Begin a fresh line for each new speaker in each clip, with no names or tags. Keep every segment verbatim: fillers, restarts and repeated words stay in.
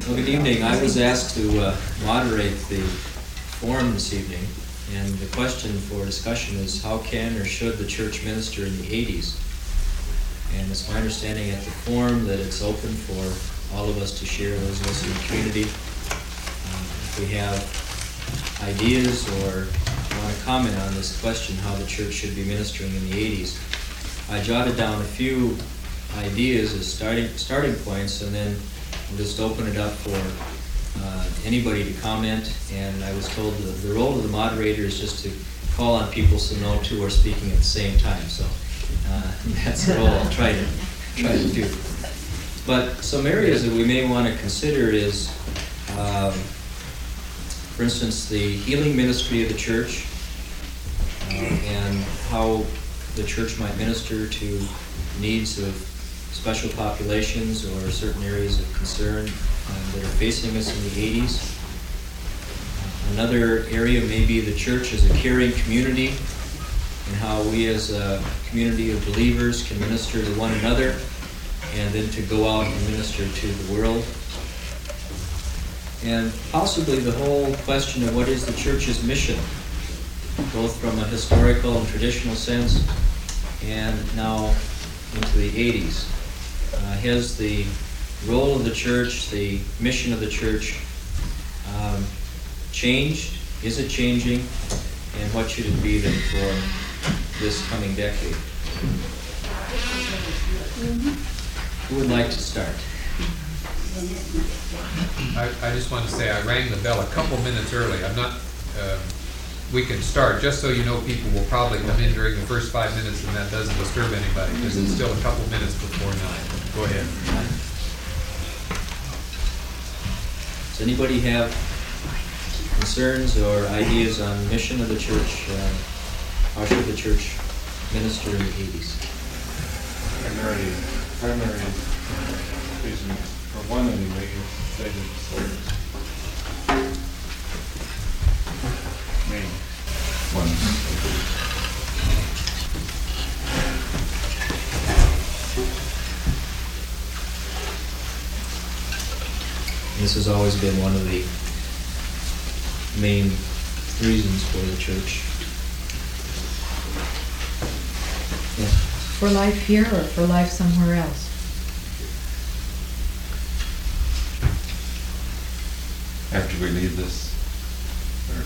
Well, good evening. I was asked to uh, moderate the forum this evening, and the question for discussion is how can or should the church minister in the eighties? And it's my understanding at the forum that it's open for all of us to share, those of us in the community. Um, if we have ideas or want to comment on this question, how the church should be ministering in the eighties, I jotted down a few ideas as starting starting points, and then we'll just open it up for uh, anybody to comment. And I was told the, the role of the moderator is just to call on people so no two are speaking at the same time. So uh, that's the role I'll try to try to do. But some areas that we may want to consider is, um, for instance, the healing ministry of the church uh, and how the church might minister to needs of special populations or certain areas of concern uh, that are facing us in the eighties. Uh, another area may be the church as a caring community and how we as a community of believers can minister to one another and then to go out and minister to the world. And possibly the whole question of what is the church's mission, both from a historical and traditional sense and now into the eighties. Uh, has the role of the church, the mission of the church um, changed? Is it changing? And what should it be then for this coming decade? Who would like to start?
I, I just want to say I rang the bell a couple minutes early. I'm not, uh, we can start, just so you know, people will probably come in during the first five minutes and that doesn't disturb anybody because it's still a couple minutes before nine. Go ahead.
Does anybody have concerns or ideas on the mission of the church? Uh, how should the church minister in the eighties?
Primary, primary reason, for one anyway, is saving souls. Main one.
This has always been one of the main reasons for the church. Yeah.
For life here or for life somewhere else?
After we leave this, or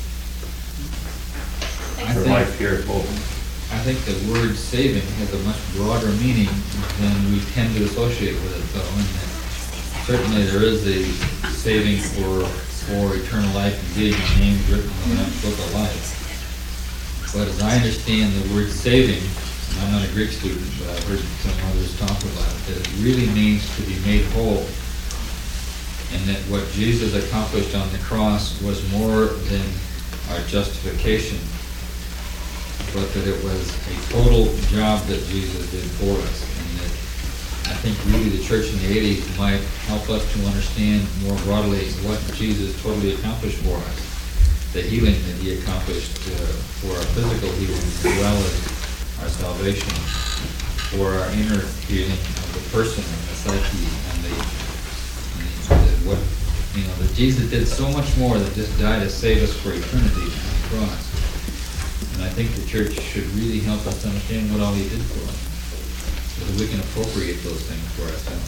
I
for
think,
life here, both.
I think the word saving has a much broader meaning than we tend to associate with it, though. And that certainly there is a saving for for eternal life and getting our names written in the book of life. But as I understand the word saving, and I'm not a Greek student, but I've heard some others talk about it, that it really means to be made whole. And that what Jesus accomplished on the cross was more than our justification, but that it was a total job that Jesus did for us. And that I think really the church in the eighties might help us to understand more broadly what Jesus totally accomplished for us. The healing that he accomplished uh, for our physical healing as well as our salvation, for our inner healing of the person and the psyche and the, and the what, you know, that Jesus did so much more than just die to save us for eternity on the cross. And I think the church should really help us understand what all he did for us, so that we can appropriate those things for ourselves.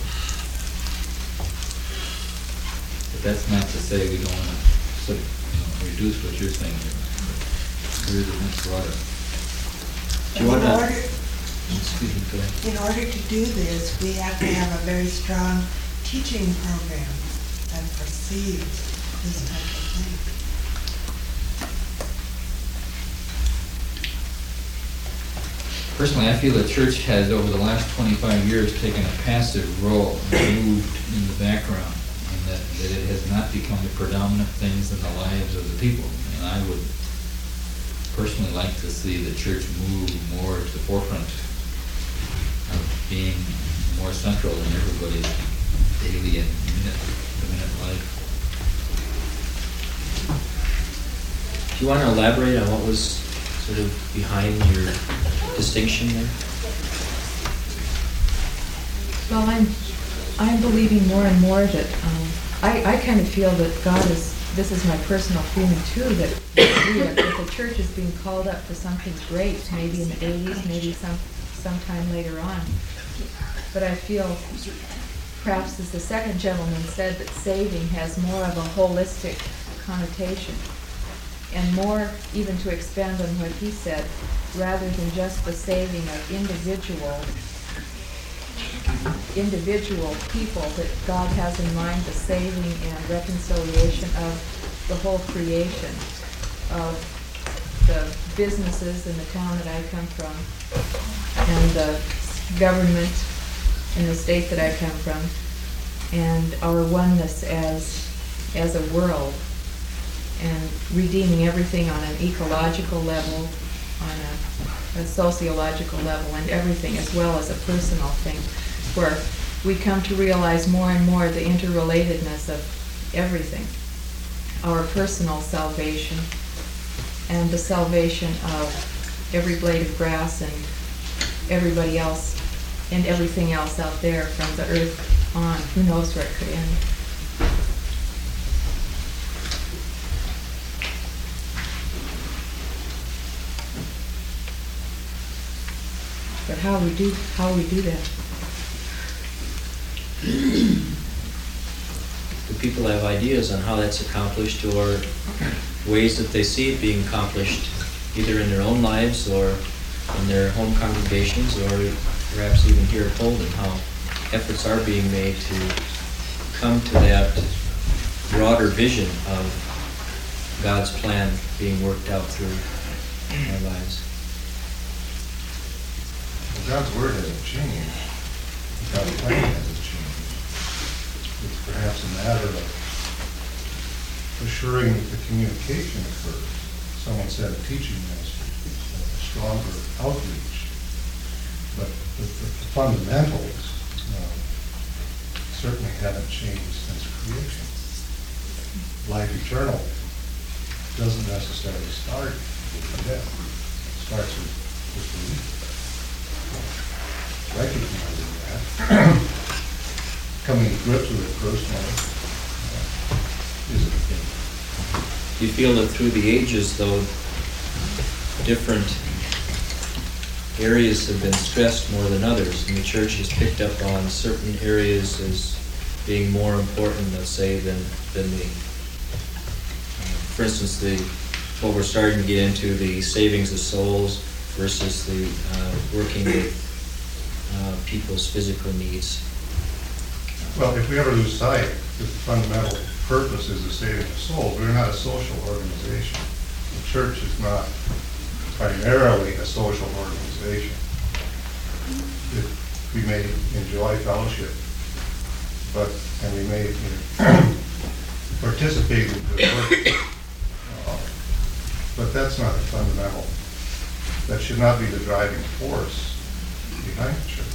But that's not to say we don't want to sort of, you know, reduce what you're saying here. Here's a much broader.
Do you want
In
to?
order,
Excuse me, go ahead.
in order to do this, we have to have a very strong teaching program that perceives this type of thing.
Personally, I feel the church has, over the last twenty-five years, taken a passive role, moved in the background, and that, that it has not become the predominant things in the lives of the people. And I would personally like to see the church move more to the forefront of being more central in everybody's daily and minute-to-minute life.
Do you want to elaborate on what was sort of behind your distinction there?
Well, I'm, I'm believing more and more that um, I, I kind of feel that God is, this is my personal feeling too, that we are, that the church is being called up for something great, maybe in the eighties, maybe some, sometime later on. But I feel, perhaps as the second gentleman said, that saving has more of a holistic connotation. And more, even to expand on what he said, rather than just the saving of individual individual people, that God has in mind the saving and reconciliation of the whole creation, of the businesses in the town that I come from, and the government in the state that I come from, and our oneness as as a world, and redeeming everything on an ecological level, on a, a sociological level, and everything, as well as a personal thing, where we come to realize more and more the interrelatedness of everything. Our personal salvation and the salvation of every blade of grass and everybody else and everything else out there from the earth on. Who knows where it could end. But how we do how we do that?
Do people have ideas on how that's accomplished, or ways that they see it being accomplished, either in their own lives or in their home congregations, or perhaps even here at Holden, how efforts are being made to come to that broader vision of God's plan being worked out through our lives?
Well, God's word hasn't changed. God's plan hasn't changed. It's perhaps a matter of assuring that the communication occurs. Someone said a teaching ministry, a stronger outreach. But the, the, the fundamentals uh, certainly haven't changed since creation. Life eternal doesn't necessarily start with death. It starts with, with belief. Recognizing that, coming to grips with it personally, uh, is a thing.
Do you feel that through the ages, though, different areas have been stressed more than others, and the church has picked up on certain areas as being more important, let's say, than, than the, uh, for instance, the, what we're starting to get into, the savings of souls versus the uh, working with uh, people's physical needs?
Well, if we ever lose sight that the fundamental purpose is the saving of souls, we're not a social organization. The church is not primarily a social organization. It, we may enjoy fellowship, but and we may you know, participate in good work, uh, but that's not the fundamental. That should not be the driving force behind the church.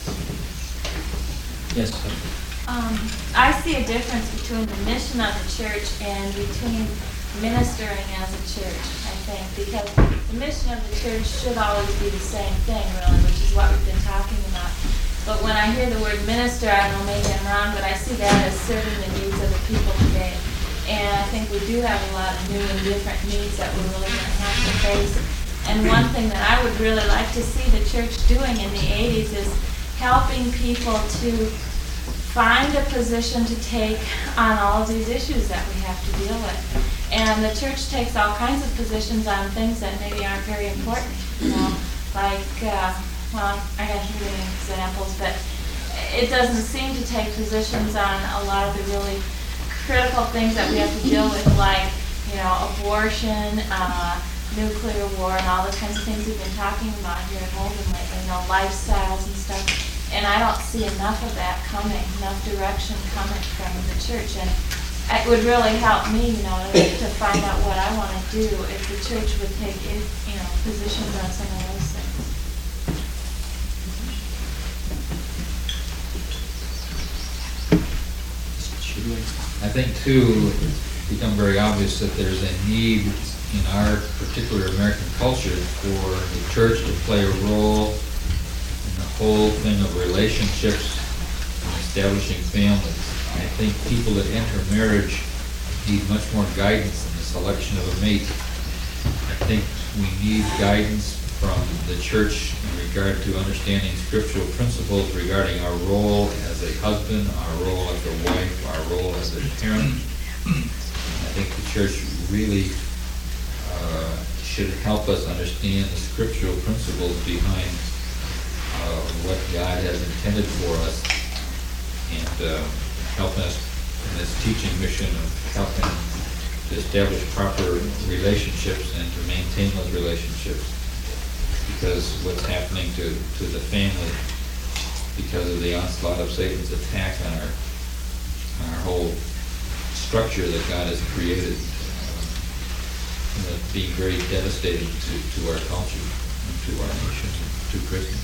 Yes.
Um, I see a difference between the mission of the church and between ministering as a church, I think, because the mission of the church should always be the same thing, really, which is what we've been talking about. But when I hear the word minister, I don't know, maybe I'm wrong, but I see that as serving the needs of the people today. And I think we do have a lot of new and different needs that we're really going to have to face. And one thing that I would really like to see the church doing in the eighties is helping people to find a position to take on all of these issues that we have to deal with. And the church takes all kinds of positions on things that maybe aren't very important, you know, like, uh, well, I can't give you any examples, but it doesn't seem to take positions on a lot of the really critical things that we have to deal with, like, you know, abortion, uh, nuclear war, and all the kinds of things we've been talking about here at Holden lately, you know, lifestyles and stuff. And I don't see enough of that coming, enough direction coming from the church. And it would really help me, you know, to find out what I want to do if the church would take, you know, positions on some of those things.
I think, too, it's become very obvious that there's a need in our particular American culture for the church to play a role in the whole thing of relationships and establishing families. I think people that enter marriage need much more guidance in the selection of a mate. I think we need guidance from the church in regard to understanding scriptural principles regarding our role as a husband, our role as a wife, our role as a parent. I think the church really uh, should help us understand the scriptural principles behind uh, what God has intended for us, and uh, helping us in this teaching mission of helping to establish proper relationships and to maintain those relationships. Because what's happening to, to the family, because of the onslaught of Satan's attack on our, on our whole structure that God has created, uh, being very devastating to, to our culture and to our nation, to Christendom.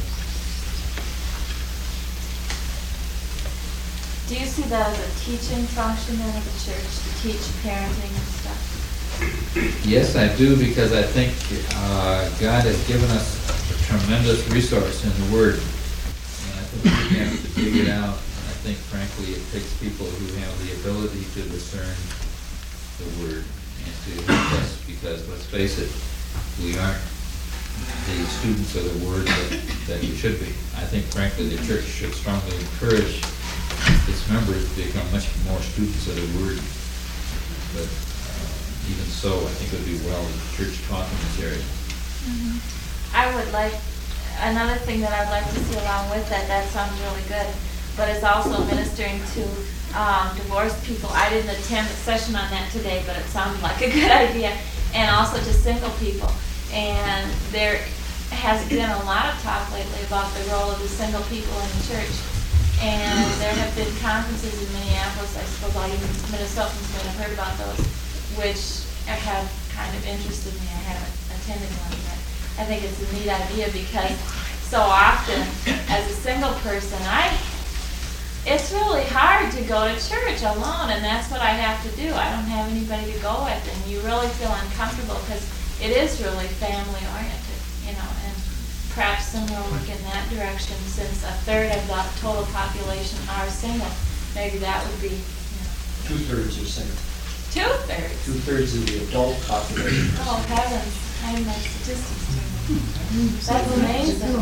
Do you see that as a teaching function then of the church, to teach parenting and stuff?
Yes, I do, because I think uh, God has given us a tremendous resource in the Word. And I think we have to dig it out. And I think, frankly, it takes people who have the ability to discern the Word and to help us, because, let's face it, we aren't the students of the Word that, that we should be. I think, frankly, the church should strongly encourage its members to become much more students of the Word. But even so, I think it would be well if the church taught in this area.
Mm-hmm. I would like, another thing that I'd like to see along with that, that sounds really good, but it's also ministering to um, divorced people. I didn't attend the session on that today, but it sounded like a good idea. And also to single people. And there has been a lot of talk lately about the role of the single people in the church. And there have been conferences in Minneapolis, I suppose all you Minnesotans may have heard about those, which have kind of interested me. I haven't attended one, but I think it's a neat idea, because so often as a single person, I it's really hard to go to church alone, and that's what I have to do. I don't have anybody to go with, and you really feel uncomfortable because it is really family oriented, you know, and perhaps some will look in that direction, since a third of the total population are single. Maybe that would be, you know.
Two-thirds are single.
Two-thirds?
Two-thirds of the adult population.
Oh, heavens, I have my statistics too. That's amazing.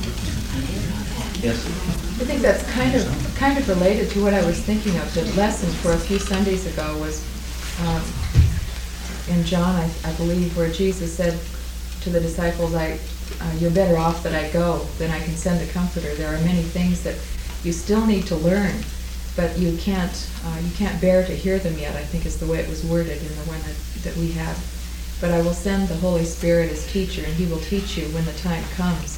Yes.
I think that's kind of, kind of related to what I was thinking of. The lesson for a few Sundays ago was um, in John, I, I believe, where Jesus said to the disciples, I, uh, you're better off that I go, than I can send a comforter. There are many things that you still need to learn, but you can't, uh, you can't bear to hear them yet, I think is the way it was worded in the one that, that we have. But I will send the Holy Spirit as teacher, and he will teach you when the time comes.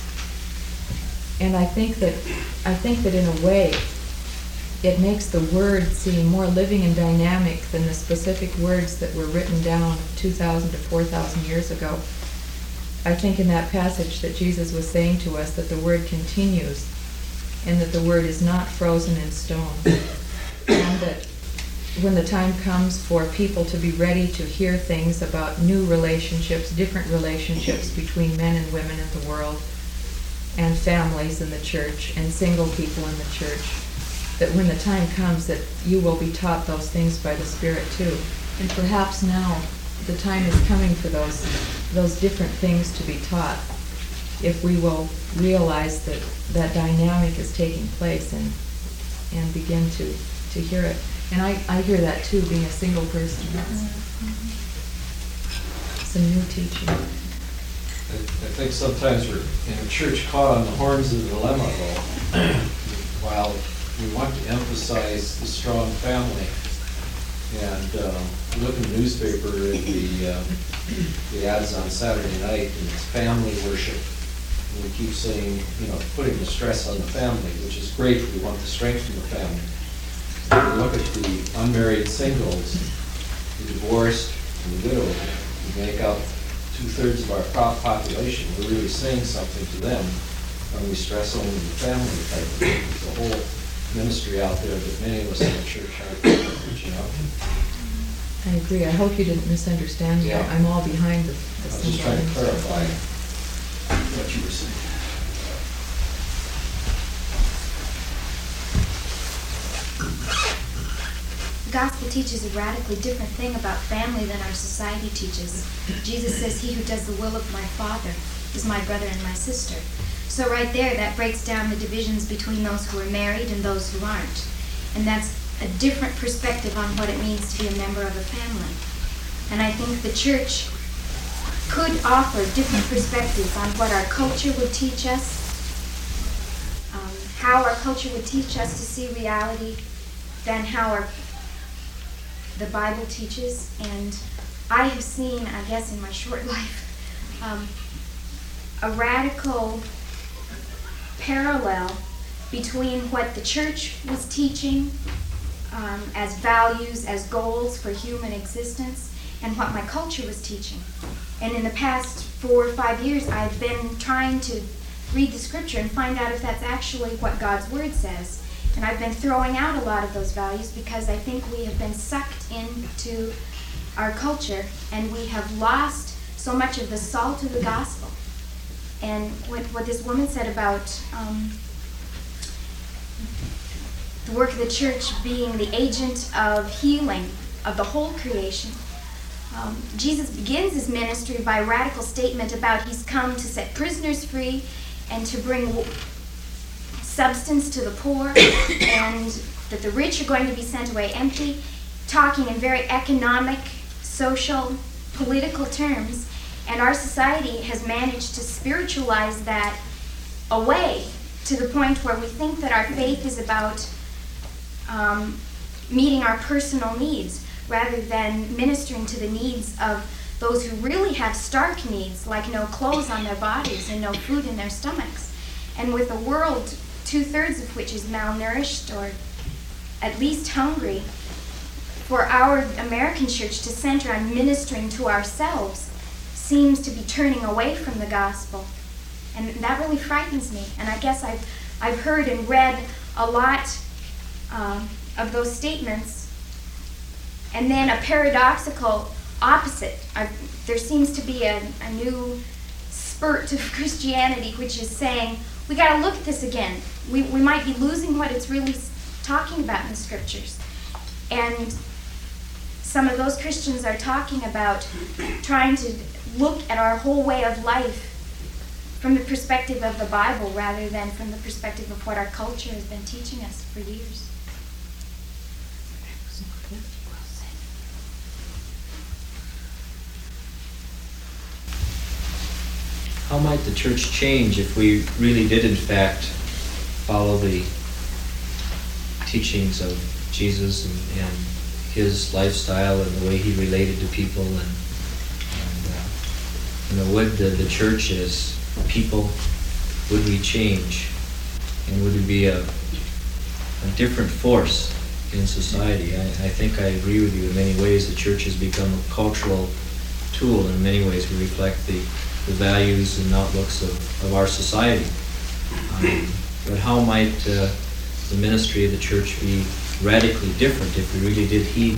And I think that, I think that in a way, it makes the word seem more living and dynamic than the specific words that were written down two thousand to four thousand years ago. I think in that passage that Jesus was saying to us that the word continues, and that the word is not frozen in stone, and that when the time comes for people to be ready to hear things about new relationships, different relationships between men and women in the world, and families in the church, and single people in the church, that when the time comes that you will be taught those things by the Spirit too. And perhaps now the time is coming for those, those different things to be taught, if we will realize that that dynamic is taking place and and begin to, to hear it. And I, I hear that too, being a single person. It's a new teaching.
I I think sometimes we're in a church caught on the horns of the dilemma, though. While we want to emphasize the strong family, and uh, look in the newspaper at the, uh, the ads on Saturday night, and it's family worship. And we keep saying, you know, putting the stress on the family, which is great. We want the strength in the family. When we look at the unmarried singles, the divorced, and the widowed, we make up two-thirds of our pop- population. We're really saying something to them when we stress only the family type of thing. There's a whole ministry out there that many of us in the church aren't reaching out to.
I agree. I hope you didn't misunderstand me.
Yeah.
I'm all behind the, the
I was just trying to clarify what you were saying.
gospel teaches a radically different thing about family than our society teaches. Jesus says, he who does the will of my Father is my brother and my sister. So right there, that breaks down the divisions between those who are married and those who aren't. And that's a different perspective on what it means to be a member of a family. And I think the church could offer different perspectives on what our culture would teach us, um, how our culture would teach us to see reality, than how our, the Bible teaches. And I have seen, I guess in my short life, um, a radical parallel between what the church was teaching um, as values, as goals for human existence, and what my culture was teaching. And in the past four or five years, I've been trying to read the scripture and find out if that's actually what God's word says. And I've been throwing out a lot of those values because I think we have been sucked into our culture and we have lost so much of the salt of the gospel. And what, what this woman said about um, the work of the church being the agent of healing of the whole creation. Um, Jesus begins his ministry by a radical statement about he's come to set prisoners free and to bring w- substance to the poor, and that the rich are going to be sent away empty, talking in very economic, social, political terms. And our society has managed to spiritualize that away to the point where we think that our faith is about um, meeting our personal needs rather than ministering to the needs of those who really have stark needs, like no clothes on their bodies and no food in their stomachs. And with a world, two-thirds of which is malnourished or at least hungry, for our American church to center on ministering to ourselves seems to be turning away from the gospel. And that really frightens me. And I guess I've, I've heard and read a lot um, of those statements. And then a paradoxical opposite. I've, there seems to be a, a new spurt of Christianity which is saying, we got to look at this again. We, we might be losing what it's really talking about in the scriptures. And some of those Christians are talking about trying to look at our whole way of life from the perspective of the Bible rather than from the perspective of what our culture has been teaching us for years.
How might the church change if we really did in fact follow the teachings of Jesus and, and his lifestyle and the way he related to people, and, and uh, you know, would the, the church as people, would we change, and would it be a, a different force in society? I, I think I agree with you in many ways. The church has become a cultural tool. In many ways we reflect the, the values and outlooks of, of our society. Um, but how might uh, the ministry of the church be radically different if we really did heed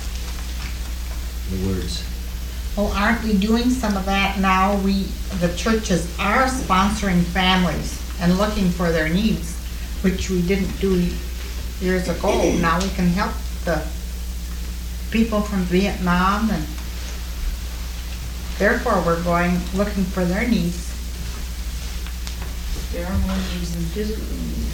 the words?
Well, aren't we doing some of that now? We, the churches are sponsoring families and looking for their needs, which we didn't do years ago. Now we can help the people from Vietnam, and therefore we're going looking for their needs.
There are more needs than physical needs.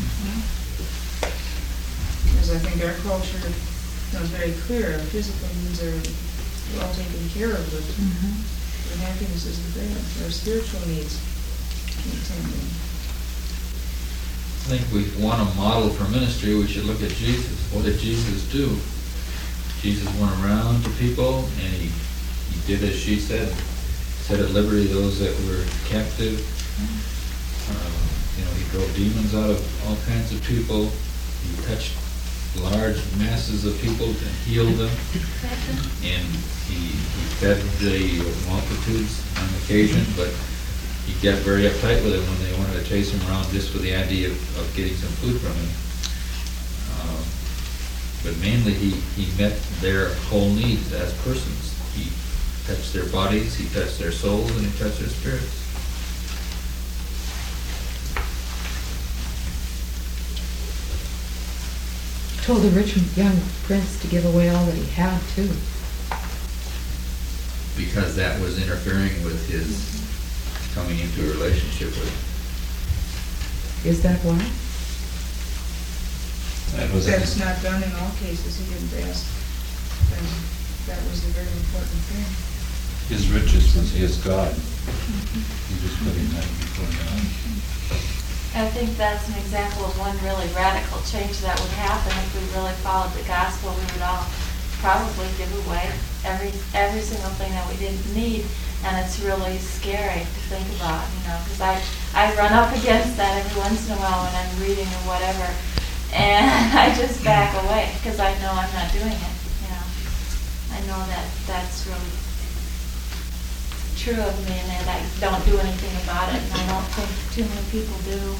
Because I think our culture is very clear, our physical needs are well taken care of, but
Mm-hmm.
the happiness is the thing. Our spiritual needs keep tending.
I think we want a model for ministry. We should look at Jesus. What did Jesus do? Jesus went around to people and he, he did as she said, set at liberty those that were captive. Uh, you know, he drove demons out of all kinds of people. He touched large masses of people and healed them. And he, he fed the multitudes on occasion, but he got very uptight with them when they wanted to chase him around just with the idea of, of getting some food from him. Uh, but mainly he, he met their whole needs as persons. He touched their bodies, he touched their souls, and he touched their spirits.
told the rich young prince to give away all that he had too.
Because that was interfering with his coming into a relationship with.
Is that why?
That was
That's not done in all cases, he didn't ask, and that was a very important thing.
his riches was his God. He was putting that before God.
I think that's an example of one really radical change that would happen if we really followed the gospel. We would all probably give away every every single thing that we didn't need, and it's really scary to think about, you know, because I, I run up against that every once in a while when I'm reading or whatever, and I just back away because I know I'm not doing it, you know. I know that that's really true of me, and that I don't do anything about it, and I don't think too many people do.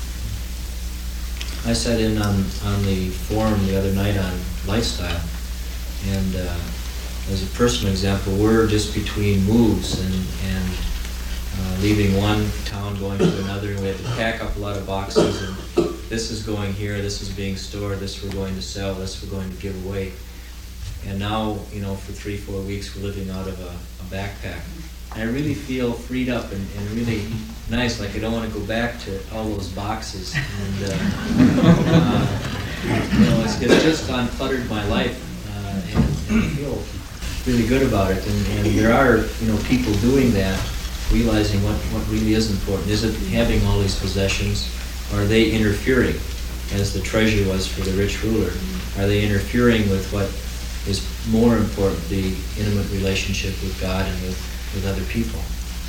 I sat in on, on the forum the other night on lifestyle, and uh, as a personal example, we're just between moves and, and uh, leaving one town, going to another, and we had to pack up a lot of boxes, and this is going here, this is being stored, this we're going to sell, this we're going to give away. And now, you know, for three, four weeks, we're living out of a, a backpack. And I really feel freed up and, and really nice, like I don't want to go back to all those boxes. And, uh, uh, you know, it's, it's just uncluttered my life, uh, and, and I feel really good about it. And, and there are, you know, people doing that, realizing what, what really is important. Is it having all these possessions? Or are they interfering, as the treasure was for the rich ruler? Are they interfering with what is more important, the intimate relationship with God and with with other people?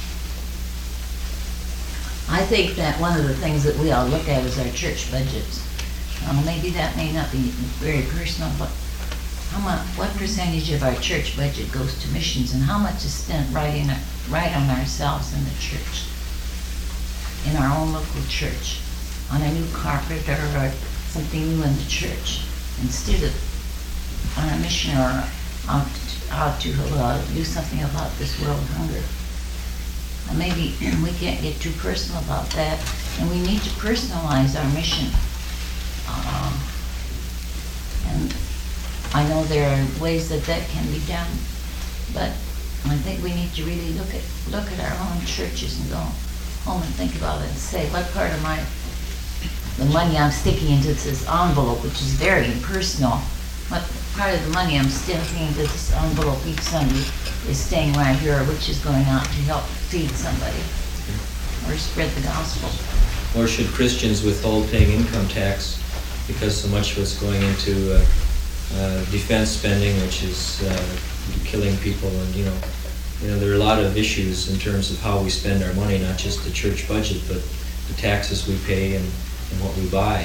I think that one of the things that we all look at is our church budgets. Well, maybe that may not be very personal, but how much, what percentage of our church budget goes to missions, and how much is spent right in, right on ourselves in the church, in our own local church, on a new carpet or something new in the church, instead of on a mission or out out to uh, do something about this world hunger. And maybe we can't get too personal about that, and we need to personalize our mission. Um, and I know there are ways that that can be done, but I think we need to really look at look at our own churches and go home and think about it and say, what part of my the money I'm sticking into this envelope, which is very impersonal, what part of the money I'm sticking into this envelope each Sunday is staying right here, which is going out to help feed somebody or spread the gospel.
Or should Christians withhold paying income tax because so much was going into uh, uh, defense spending, which is uh, killing people? And you know, you know, there are a lot of issues in terms of how we spend our money, not just the church budget, but the taxes we pay and, and what we buy.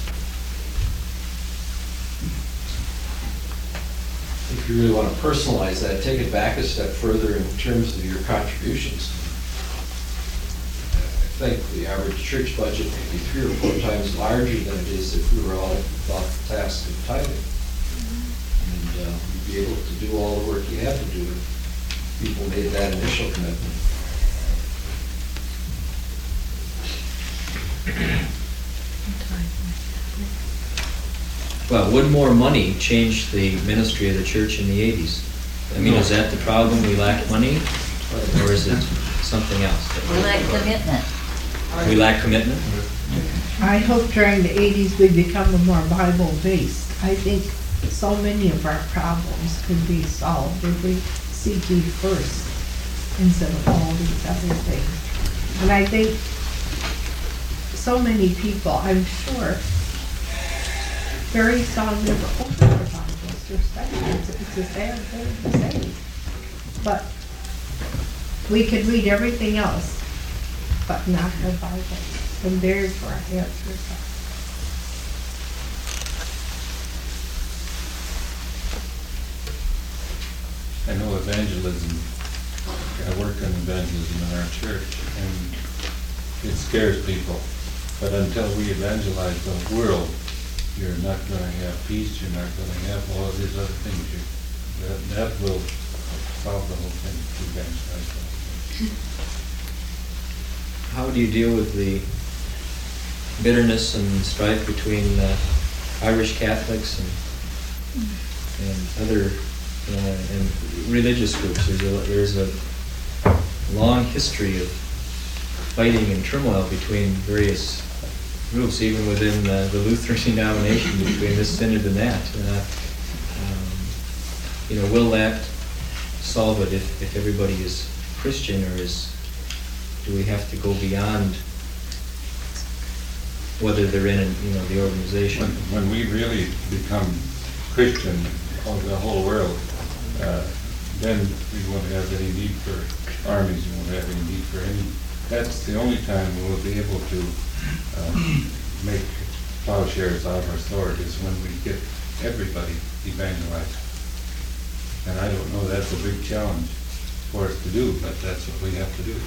If you really want to personalize that, take it back a step further in terms of your contributions. I think the average church budget may be three or four times larger than it is if we were all about the task of tithing. And uh, you'd be able to do all the work you had to do if people made that initial commitment.
Well, would more money change the ministry of the church in the eighties? I mean, is that the problem? We lack money? Or is it something else?
We lack commitment.
We lack commitment?
I hope during the eighties we become more Bible-based. I think so many of our problems could be solved if we seek ye first instead of all these other things. And I think so many people, I'm sure, very seldom ever open their Bibles or study. It's, it's a sad thing to say. But we could read everything else, but not the Bible. And there's where our answers are.
I know evangelism, I work on evangelism in our church, and it scares people. But until we evangelize the world, you're not going to have peace, you're not going to have all of these other things. You, that, that will solve the whole thing, to evangelize the whole thing.
How do you deal with the bitterness and strife between uh, Irish Catholics and, and other, uh, and religious groups. There's a, there's a long history of fighting and turmoil between various groups, even within uh, the Lutheran denomination, between this synod and that. Uh, um, you know, will that solve it if, if everybody is Christian, or is, do we have to go beyond whether they're in, you know, the organization?
When, when we really become Christian of the whole world, uh, then we won't have any need for armies, we won't have any need for any, that's the only time we'll be able to uh, make plowshares out of our sword, is when we get everybody evangelized. And I don't know, that's a big challenge for us to do, but that's what we have to do.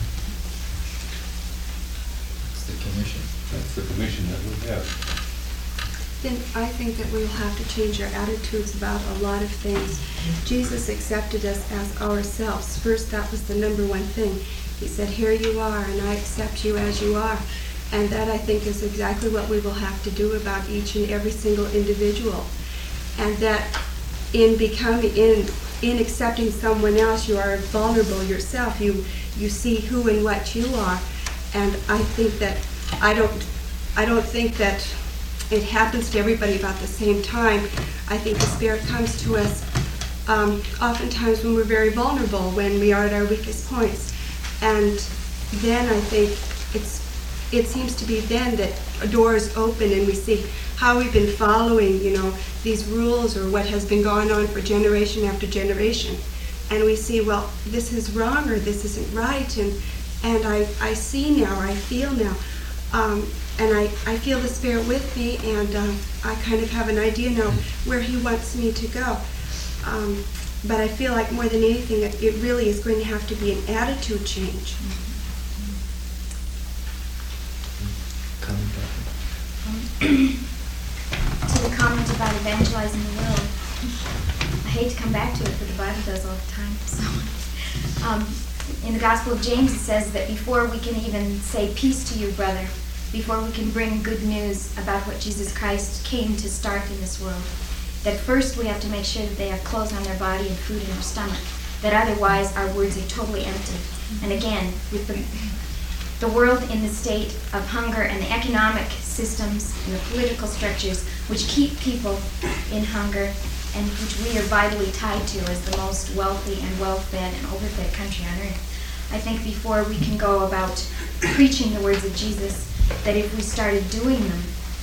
It's the commission.
That's the commission that we have.
Then I think that we'll have to change our attitudes about a lot of things. Jesus accepted us as ourselves. First, that was the number one thing. He said, here you are, and I accept you as you are. And that, I think, is exactly what we will have to do about each and every single individual. And that in becoming, in in accepting someone else, you are vulnerable yourself. You you see who and what you are. And I think that I don't I don't think that it happens to everybody about the same time. I think the Spirit comes to us um, oftentimes when we're very vulnerable, when we are at our weakest points. And then I think it's it seems to be then that doors open and we see how we've been following, you know, these rules or what has been going on for generation after generation. And we see, well, this is wrong or this isn't right. And and I, I see now, or I feel now. Um, and I, I feel the Spirit with me, and um, I kind of have an idea now where He wants me to go. Um, but I feel like more than anything, it, it really is going to have to be an attitude change.
To the comment about evangelizing the world, I hate to come back to it, but the Bible does all the time. So, um, in the Gospel of James, it says that before we can even say peace to you, brother, before we can bring good news about what Jesus Christ came to start in this world, that first we have to make sure that they have clothes on their body and food in their stomach, that otherwise our words are totally empty. And again, with the the world in the state of hunger and the economic systems and the political structures which keep people in hunger and which we are vitally tied to as the most wealthy and well-fed and overfed country on earth. I think before we can go about preaching the words of Jesus, that if we started doing them,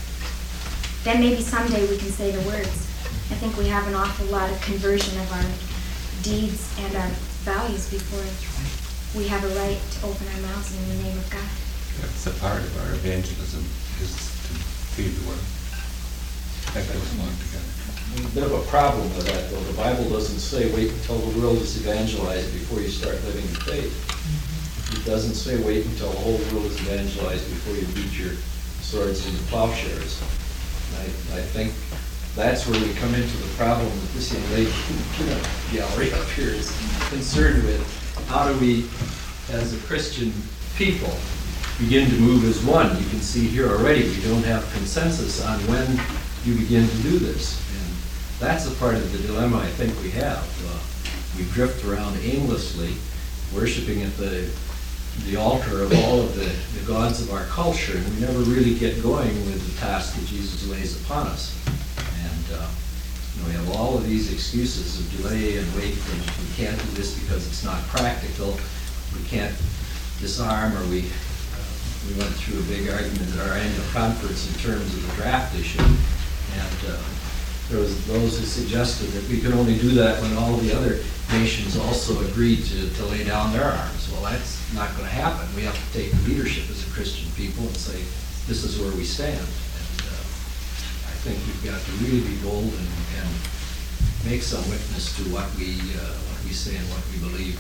then maybe someday we can say the words. I think we have an awful lot of conversion of our deeds and our values before we have a right to open our mouths in the name of God.
That's a part of our evangelism, is to feed the world. That goes along together.
A bit of a problem with that, though. The Bible doesn't say wait until the world is evangelized before you start living in faith. It doesn't say wait until the whole world is evangelized before you beat your swords into plowshares. I, I think that's where we come into the problem that this young lady in the peanut gallery up here is concerned with. How do we, as a Christian people, begin to move as one? You can see here already we don't have consensus on when you begin to do this. And that's a part of the dilemma I think we have. Uh, we drift around aimlessly, worshiping at the the altar of all of the, the gods of our culture, and we never really get going with the task that Jesus lays upon us. And uh, you know, we have all of these excuses of delay and wait, and we can't do this because it's not practical. We can't disarm, or we uh, we went through a big argument at our annual conference in terms of the draft issue, and uh, there was those who suggested that we could only do that when all the other nations also agreed to, to lay down their arms. Well, that's not going to happen. We have to take leadership as a Christian people and say, this is where we stand. And uh, I think we've got to really be bold and, and make some witness to what we uh, what we say and what we believe.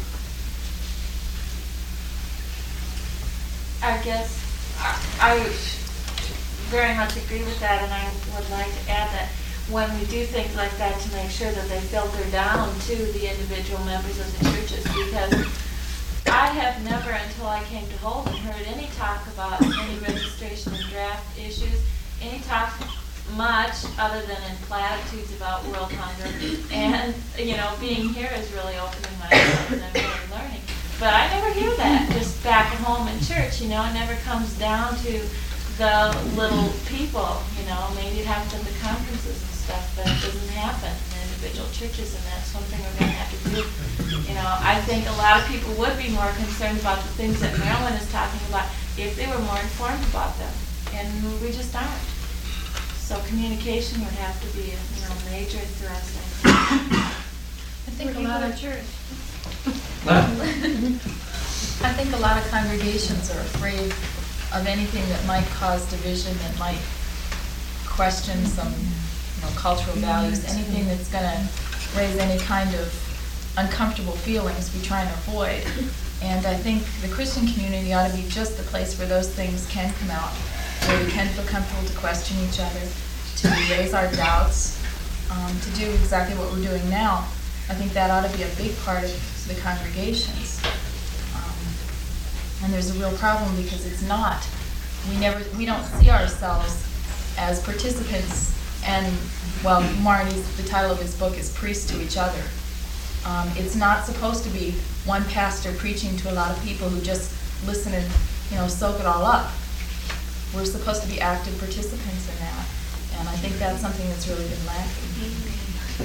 I guess I would very much agree with that, and I would like to add that when we do things like that, to make sure that they filter down to the individual members of the churches, because I have never, until I came to Holden, heard any talk about any registration and draft issues, any talk much other than in platitudes about world hunger. And, you know, being here is really opening my eyes and I'm really learning. But I never hear that just back at home in church, you know, it never comes down to the little people, you know, maybe it happens at the conferences and stuff, but it doesn't happen in individual churches, and that's one thing we're going to have to do. You know, I think a lot of people would be more concerned about the things that Marilyn is talking about if they were more informed about them, and we just aren't. So communication would have to be, you know, major for us, I think.
I think a lot of church. I think a lot of congregations are afraid of anything that might cause division, that might question some, you know, cultural values, anything that's going to raise any kind of uncomfortable feelings we try and avoid. And I think the Christian community ought to be just the place where those things can come out, where we can feel comfortable to question each other, to raise our doubts, um, to do exactly what we're doing now. I think that ought to be a big part of the congregations. Um, and there's a real problem because it's not. We never, we don't see ourselves as participants. And, well, Marty's, the title of his book is Priests to Each Other. Um, it's not supposed to be one pastor preaching to a lot of people who just listen and, you know, soak it all up. We're supposed to be active participants in that. And I think that's something that's really been lacking.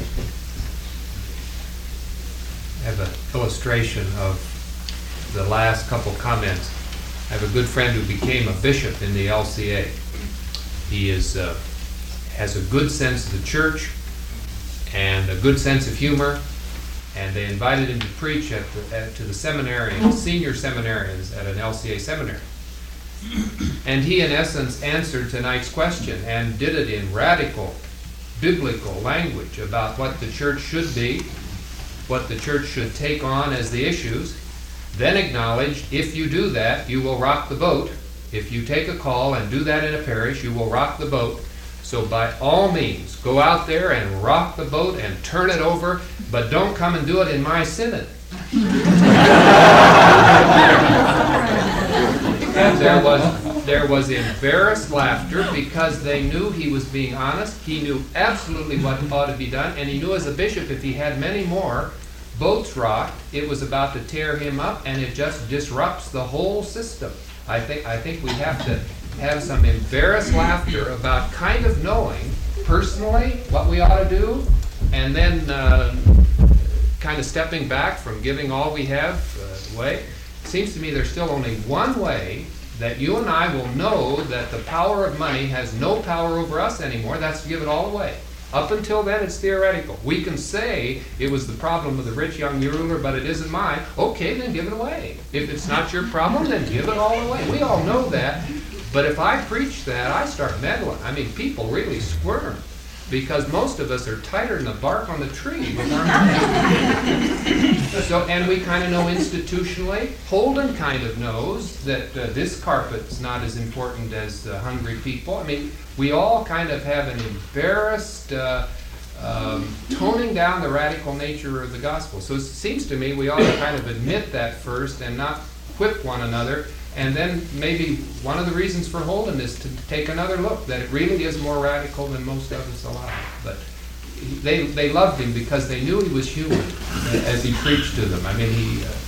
I have an illustration of the last couple comments. I have a good friend who became a bishop in the L C A. He is uh, has a good sense of the church and a good sense of humor, and they invited him to preach at the, at, to the seminarians, senior seminarians at an L C A seminary. And he, in essence, answered tonight's question and did it in radical, biblical language about what the church should be, what the church should take on as the issues, then acknowledged, if you do that, you will rock the boat. If you take a call and do that in a parish, you will rock the boat. So by all means, go out there and rock the boat and turn it over, but don't come and do it in my synod. And there was, there was embarrassed laughter because they knew he was being honest. He knew absolutely what ought to be done, and he knew as a bishop if he had many more boats rocked, it was about to tear him up, and it just disrupts the whole system. I think, I think we have to have some embarrassed laughter about kind of knowing personally what we ought to do, and then uh, kind of stepping back from giving all we have uh, away. It seems to me there's still only one way that you and I will know that the power of money has no power over us anymore. That's to give it all away. Up until then, it's theoretical. We can say it was the problem of the rich young ruler, but it isn't mine. Okay, then give it away. If it's not your problem, then give it all away. We all know that. But if I preach that, I start meddling. I mean, people really squirm because most of us are tighter than the bark on the tree with our money. So, and we kind of know institutionally. Holden kind of knows that uh, this carpet's not as important as uh, hungry people. I mean, we all kind of have an embarrassed uh, um, toning down the radical nature of the gospel. So it seems to me we ought to kind of admit that first and not whip one another. And then maybe one of the reasons for Holden is to take another look, that it really is more radical than most of us allow. But they they loved him because they knew he was human as he preached to them. I mean, he... Uh,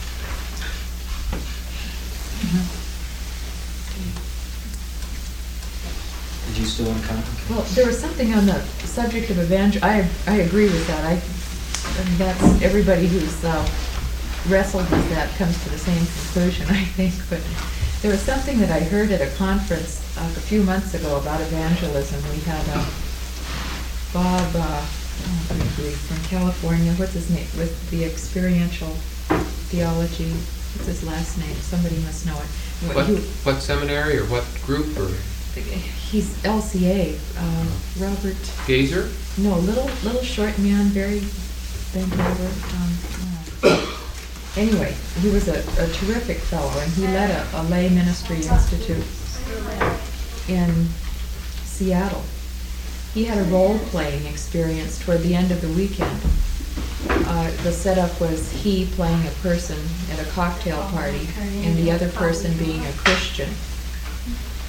Did you still want to comment?
Well, there was something on the subject of evangel. I I agree with that. I that's everybody who's uh, wrestled with that comes to the same conclusion, I think. But there was something that I heard at a conference uh, a few months ago about evangelism. We had uh, Bob, uh, oh, good grief, from California. What's his name? With the experiential theology. What's his last name? Somebody must know it.
what,
He-
what seminary or what group or...
He's L C A, uh, Robert.
Gazer?
No, little little short man, very bent over. Um, uh. Anyway, he was a, a terrific fellow, and he led a, a lay ministry institute in Seattle. He had a role-playing experience toward the end of the weekend. Uh, the setup was he playing a person at a cocktail party, and the other person being a Christian.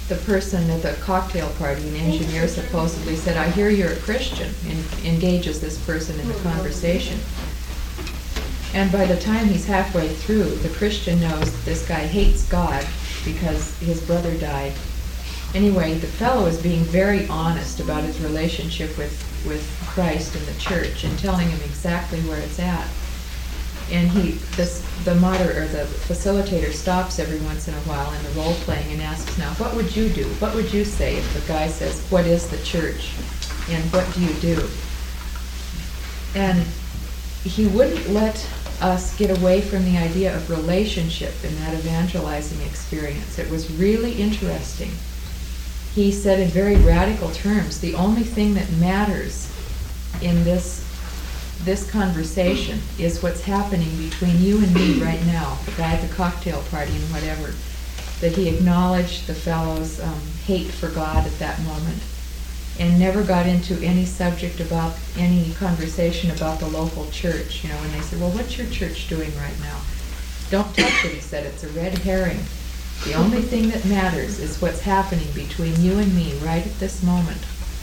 the person at the cocktail party, an engineer supposedly said, "I hear you're a Christian," and engages this person in a conversation. And by the time he's halfway through, the Christian knows that this guy hates God because his brother died. Anyway, the fellow is being very honest about his relationship with, with Christ and the church and telling him exactly where it's at. And he, this, the moder, or the facilitator stops every once in a while in the role playing and asks, "Now, what would you do? What would you say if the guy says, 'What is the church?' and what do you do?" And he wouldn't let us get away from the idea of relationship in that evangelizing experience. It was really interesting. He said in very radical terms, the only thing that matters in this this conversation is what's happening between you and me right now, the guy at the cocktail party and whatever. That he acknowledged the fellow's um, hate for God at that moment and never got into any subject about any conversation about the local church. You know, when they said, "Well, what's your church doing right now?" "Don't touch it," he said. "It's a red herring. The only thing that matters is what's happening between you and me right at this moment."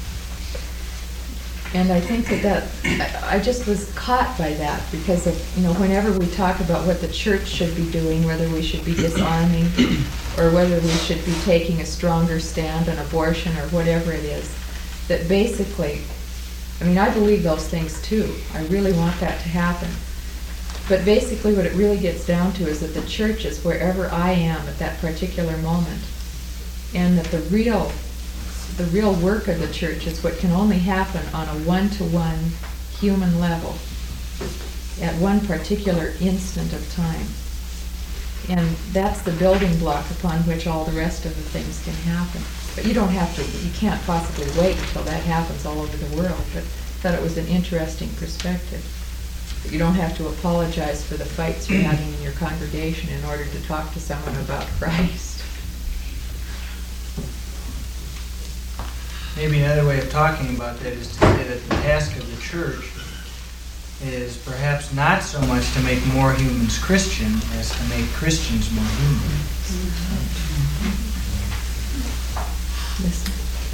And I think that that, I, I just was caught by that because of, you know, whenever we talk about what the church should be doing, whether we should be disarming or whether we should be taking a stronger stand on abortion or whatever it is, that basically, I mean, I believe those things too. I really want that to happen. But basically what it really gets down to is that the church is wherever I am at that particular moment. And that the real, the real work of the church is what can only happen on a one-to-one human level at one particular instant of time. And that's the building block upon which all the rest of the things can happen. But you don't have to, you can't possibly wait until that happens all over the world. But I thought it was an interesting perspective. You don't have to apologize for the fights you're having in your congregation in order to talk to someone about Christ.
Maybe another way of talking about that is to say that the task of the church is perhaps not so much to make more humans Christian as to make Christians more human.
Listen.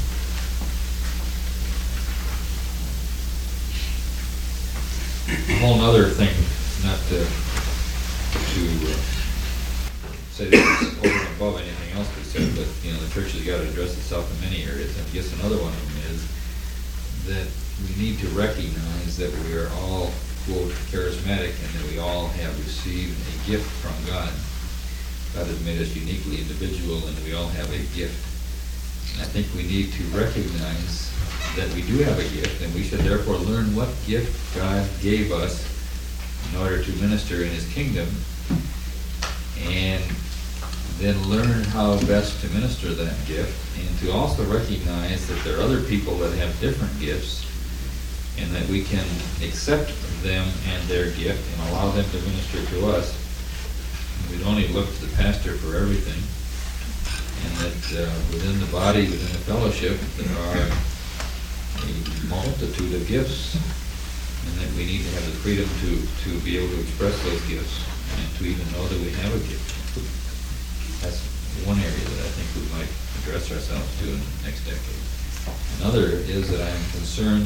A whole other thing, not to, to uh, say this is over and above anything else we said, but, you know, the church has got to address itself in many areas. And I guess another one of them is that we need to recognize that we are all, quote, charismatic, and that we all have received a gift from God. God has made us uniquely individual, and we all have a gift. And I think we need to recognize that we do have a gift, and we should therefore learn what gift God gave us in order to minister in His kingdom, and then learn how best to minister that gift, and to also recognize that there are other people that have different gifts, and that we can accept them and their gift and allow them to minister to us. We don't only look to the pastor for everything, and that uh, within the body, within the fellowship, there are a multitude of gifts, and that we need to have the freedom to, to be able to express those gifts and to even know that we have a gift. That's one area that I think we might address ourselves to in the next decade. Another is that I am concerned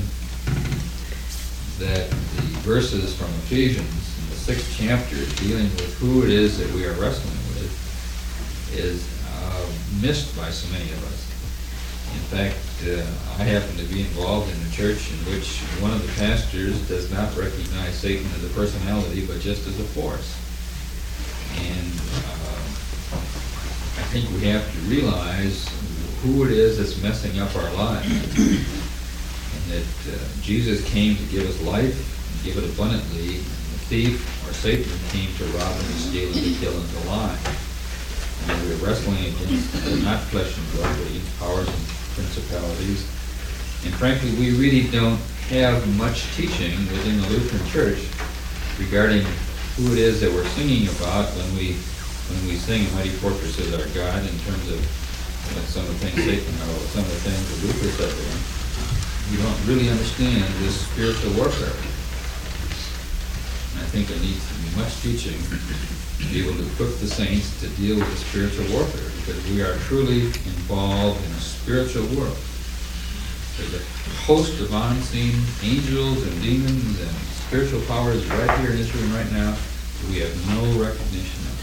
that the verses from Ephesians in the sixth chapter dealing with who it is that we are wrestling with is uh, missed by so many of us. In fact, uh, I happen to be involved in a church in which one of the pastors does not recognize Satan as a personality, but just as a force. And uh, I think we have to realize who it is that's messing up our lives. And that uh, Jesus came to give us life and give it abundantly. The thief, or Satan, came to rob and to steal and to kill and to lie. And we're wrestling against uh, not flesh and blood, but against powers and principalities. And frankly, we really don't have much teaching within the Lutheran Church regarding who it is that we're singing about when we when we sing Mighty Fortress is Our God, in terms of you know, some of the things Satan or some of the things that Luther said there. You don't really understand this spiritual warfare. And I think it needs to be much teaching to be able to equip the saints to deal with the spiritual warfare, because we are truly involved in a spiritual world. There's a host of unseen angels and demons and spiritual powers right here in this room right now that we have no recognition of.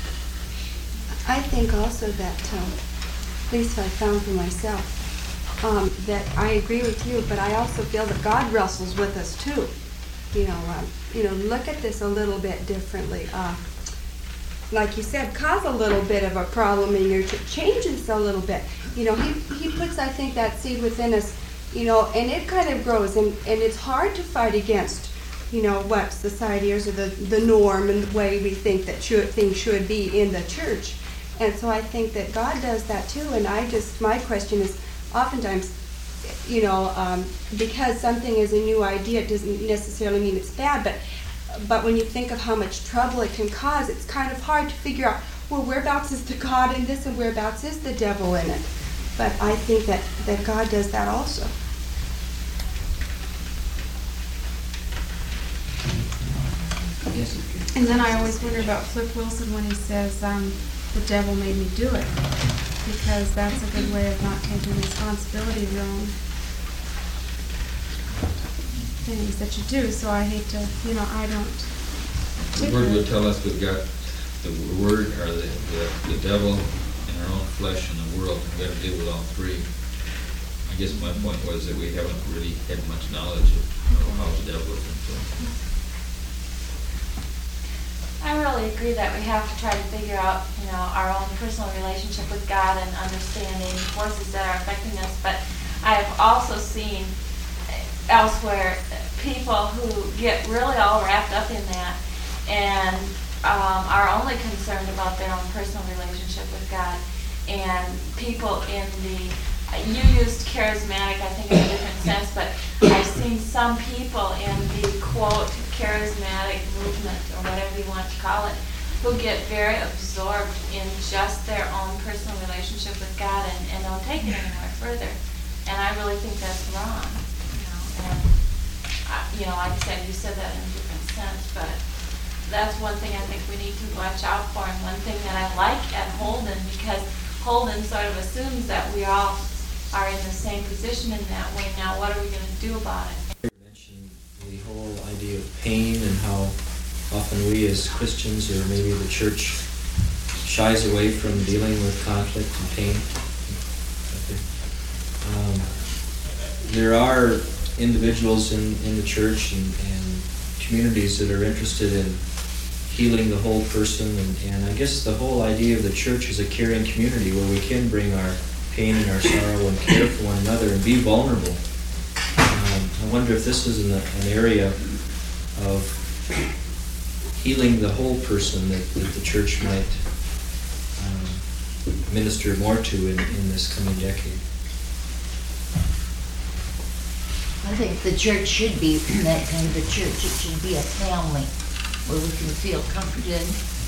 I think also that, um, at least I found for myself, um, that I agree with you, but I also feel that God wrestles with us too. You know, um, you know, look at this a little bit differently. Uh, like you said, cause a little bit of a problem in your church, change this a little bit. You know, he, he puts, I think, that seed within us, you know, and it kind of grows, and, and it's hard to fight against, you know, what society is, or the, the norm and the way we think that should, things should be in the church. And so I think that God does that too, and I just, my question is, oftentimes, you know, um, because something is a new idea, it doesn't necessarily mean it's bad, but but when you think of how much trouble it can cause, it's kind of hard to figure out, well, whereabouts is the God in this and whereabouts is the devil in it? But I think that, that God does that also.
And then I always wonder about Flip Wilson when he says, um, the devil made me do it, because that's a good way of not taking responsibility of your own things that you do. So I hate to, you know, I don't.
The Word would tell us we've got the Word, or the, the, the devil, and our own flesh and the world, and we've got to deal with all three. I guess my point was that we haven't really had much knowledge of, of how the devil is influencing.
I really agree that we have to try to figure out, you know, our own personal relationship with God and understanding forces that are affecting us. But I have also seen elsewhere people who get really all wrapped up in that and um, are only concerned about their own personal relationship with God. And people in the, you used charismatic, I think in a different sense, but I've seen some people in the quote charismatic movement, or whatever you want to call it, who get very absorbed in just their own personal relationship with God and, and don't take it anywhere further. And I really think that's wrong. You know, and I, you know, like I said, you said that in a different sense, but that's one thing I think we need to watch out for, and one thing that I like at Holden, because Holden sort of assumes that we all are in the same position in that way. Now, what are we going to do about it?
The whole idea of pain and how often we as Christians, or maybe the church, shies away from dealing with conflict and pain. Um, there are individuals in, in the church and, and communities that are interested in healing the whole person, and, and I guess the whole idea of the church is a caring community where we can bring our pain and our sorrow and care for one another and be vulnerable. I wonder if this is an, an area of healing the whole person that, that the church might um, minister more to in, in this coming decade.
I think the church should be that kind of a church. It should be a family where we can feel comforted.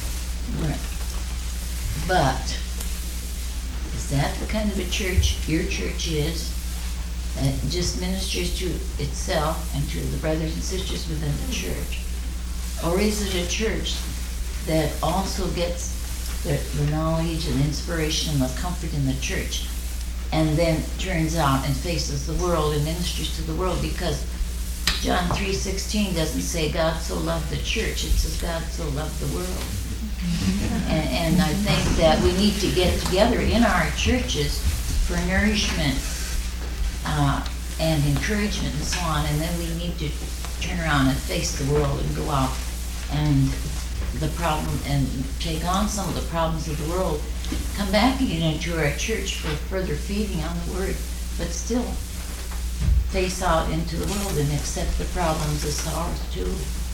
But is that the kind of a church your church is? That just ministers to itself and to the brothers and sisters within the church? Or is it a church that also gets the, the knowledge and inspiration and the comfort in the church, and then turns out and faces the world and ministers to the world? Because John three sixteen doesn't say God so loved the church, it says God so loved the world. And, and I think that we need to get together in our churches for nourishment Uh, and encouragement and so on, and then we need to turn around and face the world and go out and the problem and take on some of the problems of the world, come back again into our church for further feeding on the Word, but still face out into the world and accept the problems as ours too.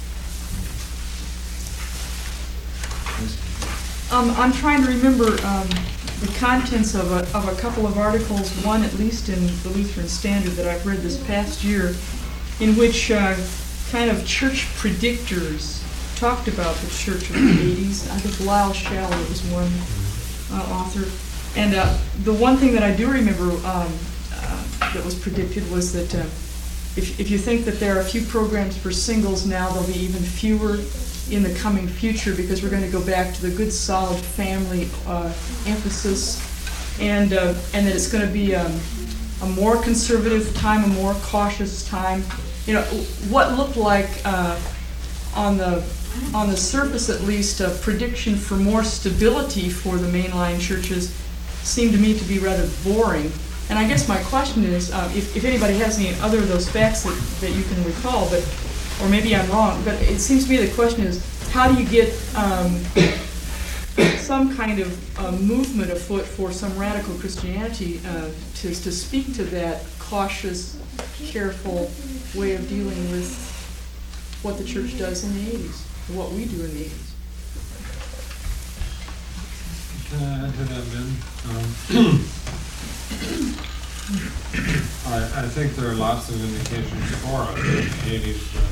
Um, I'm trying to remember um, the contents of a, of a couple of articles, one at least in the Lutheran Standard that I've read this past year, in which uh, kind of church predictors talked about the church of the eighties. I think Lyle Schaller was one uh, author. And uh, the one thing that I do remember um, uh, that was predicted was that uh, if, if you think that there are a few programs for singles now, there'll be even fewer in the coming future, because we're going to go back to the good solid family uh, emphasis, and uh, and that it's going to be um, a more conservative time, a more cautious time. You know, what looked like uh, on the on the surface, at least, a prediction for more stability for the mainline churches seemed to me to be rather boring. And I guess my question is, uh, if, if anybody has any other of those facts that, that you can recall, but or maybe I'm wrong, but it seems to me the question is, how do you get um, some kind of uh, movement afoot for some radical Christianity uh, to, to speak to that cautious, careful way of dealing with what the church does in the eighties, or what we do in the eighties?
Can I add to that, Ben? Um, I, I think there are lots of indications for us in the eighties that,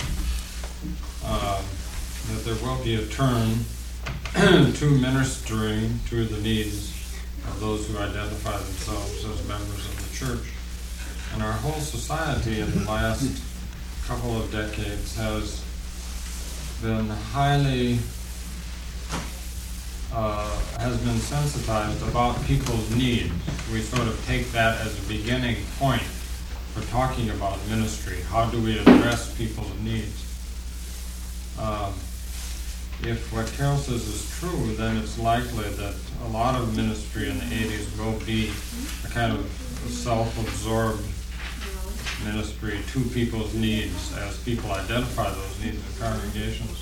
uh, that there will be a turn to ministering to the needs of those who identify themselves as members of the church. And our whole society in the last couple of decades has been highly Uh, has been sensitized about people's needs. We sort of take that as a beginning point for talking about ministry. How do we address people's needs? Um, if what Carol says is true, then it's likely that a lot of ministry in the eighties will be a kind of self-absorbed ministry to people's needs as people identify those needs in congregations.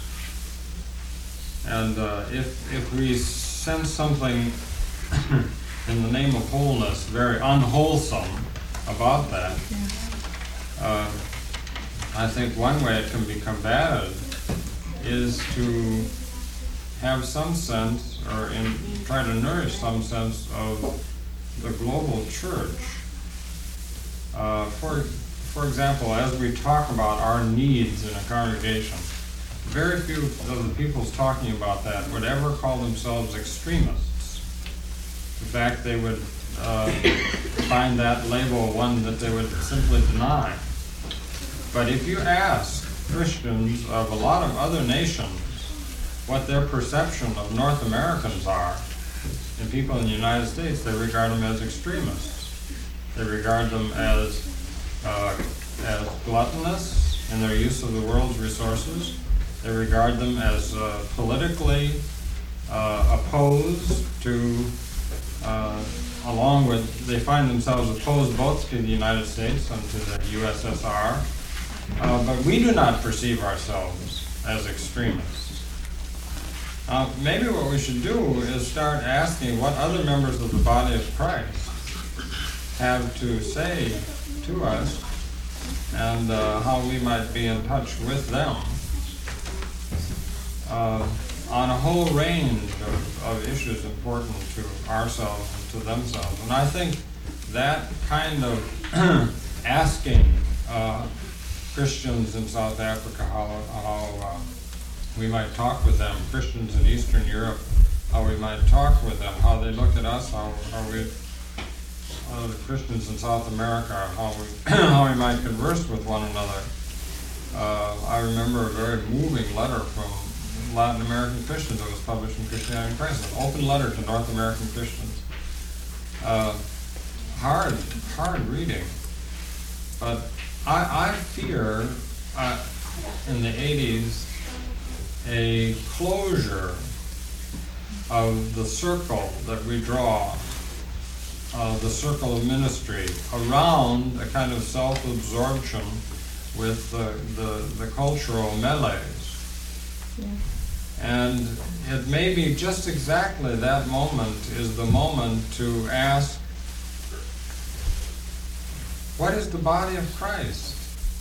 And uh, if if we sense something in the name of wholeness very unwholesome about that, uh, I think one way it can be combated is to have some sense, or in, try to nourish some sense of the global church. Uh, for for example, as we talk about our needs in a congregation, very few of the people talking about that would ever call themselves extremists. In fact, they would uh, find that label one that they would simply deny. But if you ask Christians of a lot of other nations what their perception of North Americans are, and people in the United States, they regard them as extremists. They regard them as, uh, as gluttonous in their use of the world's resources. They regard them as uh, politically uh, opposed to, uh, along with, they find themselves opposed both to the United States and to the U S S R. Uh, but we do not perceive ourselves as extremists. Uh, maybe what we should do is start asking what other members of the body of Christ have to say to us, and uh, how we might be in touch with them. Uh, on a whole range of, of issues important to ourselves and to themselves. And I think that kind of asking uh, Christians in South Africa how, how uh, we might talk with them, Christians in Eastern Europe, how we might talk with them, how they look at us, how, how we, uh, the Christians in South America, how we, how we might converse with one another. Uh, I remember a very moving letter from Latin American Christians that was published in Christianity in Christ, an open letter to North American Christians. Uh, hard, hard reading. But I, I fear uh, in the eighties a closure of the circle that we draw, uh, the circle of ministry, around a kind of self-absorption with the, the, the cultural melees. Yeah. And it may be just exactly that moment is the moment to ask, what is the body of Christ?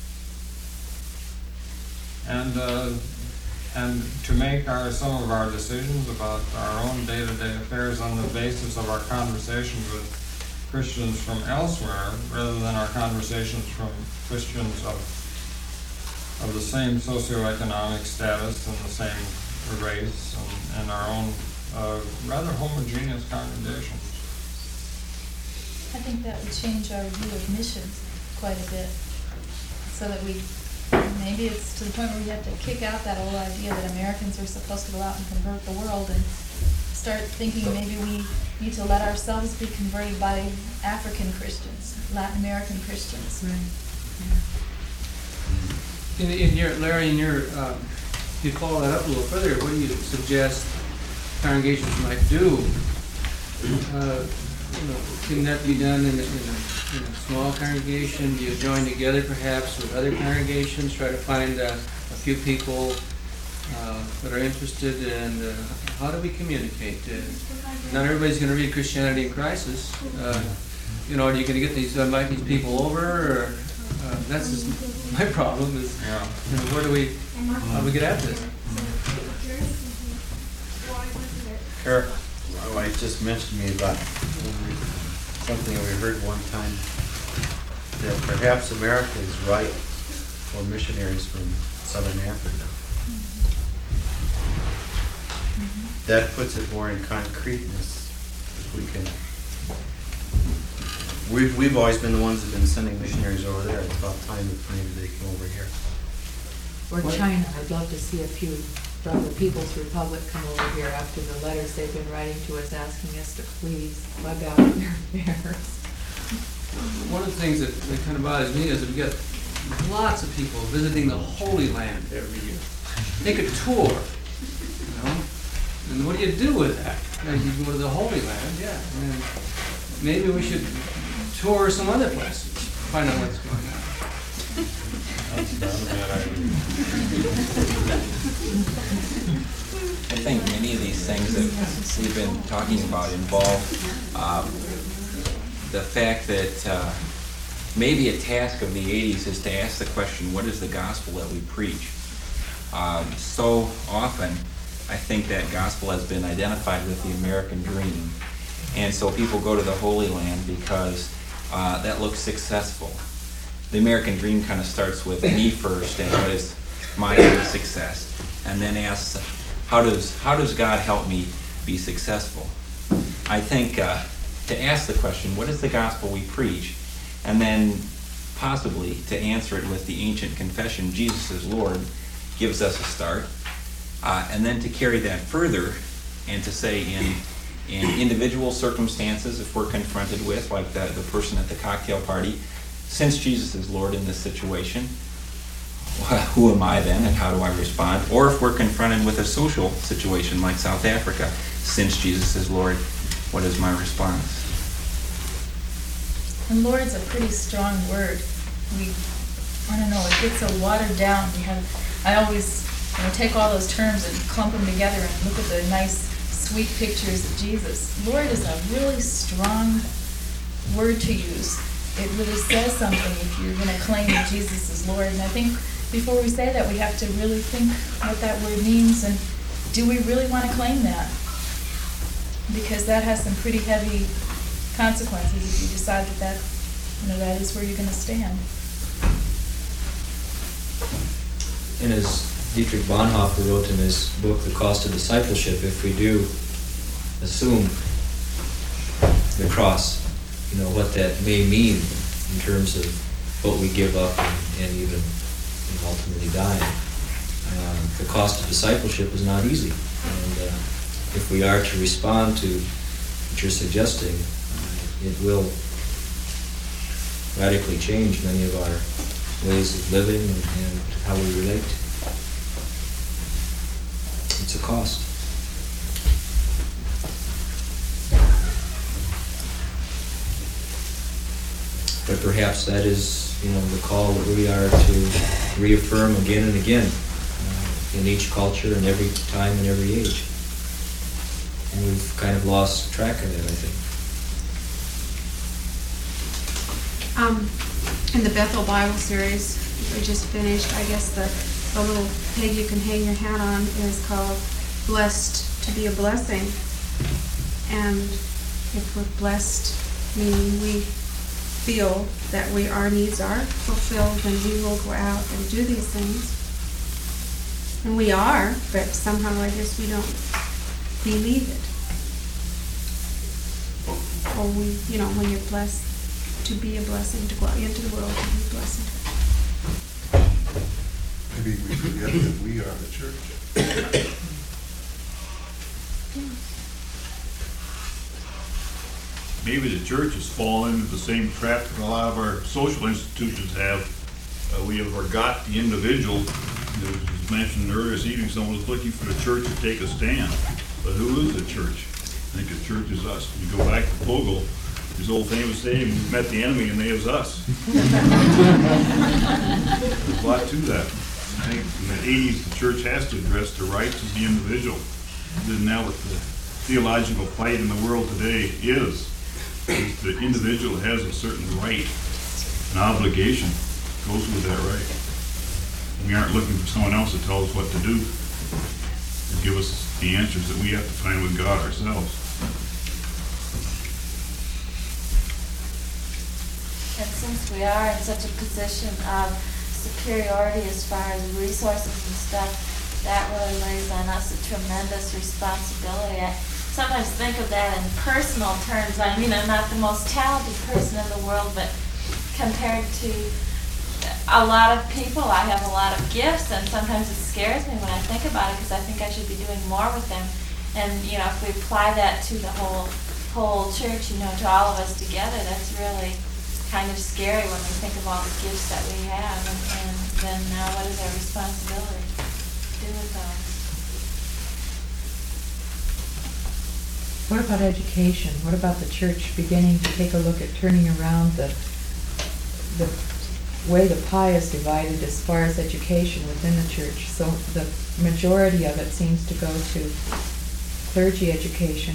And uh, and to make our some of our decisions about our own day-to-day affairs on the basis of our conversations with Christians from elsewhere, rather than our conversations from Christians of of the same socioeconomic status and the same race and, and our own uh, rather homogeneous congregations.
I think that would change our view of missions quite a bit. so that we, maybe it's to the point where we have to kick out that old idea that Americans are supposed to go out and convert the world and start thinking maybe we need to let ourselves be converted by African Christians, Latin American Christians.
In, in your, Larry, in your, um, if you follow that up a little further, what do you suggest congregations might do? Uh, you know, can that be done in a, in a, in a small congregation? Do you join together perhaps with other congregations, try to find uh, a few people uh, that are interested, and uh, how do we communicate? Uh, not everybody's going to read Christianity in Crisis. Uh, you know, are you going to get these, invite these people over, or uh, that's just my problem is, you know, where do we, how do we get at this?
Eric, my wife just mentioned to me about something we heard one time, that perhaps America is right for missionaries from Southern Africa. That puts it more in concreteness. If we can, we've we've always been the ones that have been sending missionaries over there. It's about time that maybe they come over here.
Or China, I'd love to see a few from the People's Republic come over here after the letters they've been writing to us asking us to please bug out their affairs.
One of the things that, that kind of bothers me is that we get lots of people visiting the Holy Land every year. Take a tour, you know? And what do you do with that? Like you go to the Holy Land, yeah. And maybe we should tour some other places, find out what's going on.
That's not a bad idea.
I think many of these things that we've been talking about involve um, the fact that uh, maybe a task of the eighties is to ask the question, what is the gospel that we preach? Um, so often, I think that gospel has been identified with the American dream. And so people go to the Holy Land because uh, that looks successful. The American dream kind of starts with me first and what is my success, and then asks, how does, how does God help me be successful? I think uh, to ask the question, what is the gospel we preach? And then possibly to answer it with the ancient confession, Jesus is Lord, gives us a start. Uh, and then to carry that further and to say in, in individual circumstances, if we're confronted with, like the, the person at the cocktail party, since Jesus is Lord in this situation, who am I then and how do I respond? Or if we're confronted with a social situation like South Africa, since Jesus is Lord, what is my response?
And Lord's a pretty strong word. We, I don't know, it gets so watered down. We have, I always, you know, take all those terms and clump them together and look at the nice, sweet pictures of Jesus. Lord is a really strong word to use. It really says something if you're going to claim that Jesus is Lord. And I think before we say that, we have to really think what that word means, and do we really want to claim that? Because that has some pretty heavy consequences if you decide that that, you know, that is where you're going to stand.
And as Dietrich Bonhoeffer wrote in his book, The Cost of Discipleship, if we do assume the cross, you know, what that may mean in terms of what we give up and, and even you know, ultimately die. Um, the cost of discipleship is not easy. And uh, if we are to respond to what you're suggesting, uh, it will radically change many of our ways of living and, and how we relate. It's a cost. But perhaps that is, you know, the call that we are to reaffirm again and again uh, in each culture and every time and every age. And we've kind of lost track of it, I think.
Um, in the Bethel Bible series we just finished, I guess the, the little peg you can hang your hat on is called Blessed to be a Blessing. And if we're blessed, meaning we feel that we our needs are fulfilled, then we will go out and do these things. And we are, but somehow I guess we don't believe it. Or we, you know, when you're blessed to be a blessing, to go out into the world and be a blessing.
maybe we forget that we are the church.
Maybe the church has fallen into the same trap that a lot of our social institutions have. Uh, we have forgot the individual. As was mentioned earlier this evening, someone was looking for the church to take a stand. But who is the church? I think the church is us. You go back to Fogel, his old famous saying, we met the enemy and they was us. There's a lot to that. I think in the eighties, the church has to address the rights of the individual. Isn't that what the theological fight in the world today is? Is the individual has a certain right, an obligation goes with that right. We aren't looking for someone else to tell us what to do, to give us the answers that we have to find with God ourselves.
And since we are in such a position of superiority as far as resources and stuff, that really lays on us a tremendous responsibility. I sometimes think of that in personal terms. I mean, I'm not the most talented person in the world, but compared to a lot of people, I have a lot of gifts, and sometimes it scares me when I think about it, because I think I should be doing more with them. And, you know, if we apply that to the whole whole church, you know, to all of us together, that's really kind of scary when we think of all the gifts that we have, and, and then now what is our responsibility to do with those?
What about education? What about the church beginning to take a look at turning around the the way the pie is divided as far as education within the church? So the majority of it seems to go to clergy education.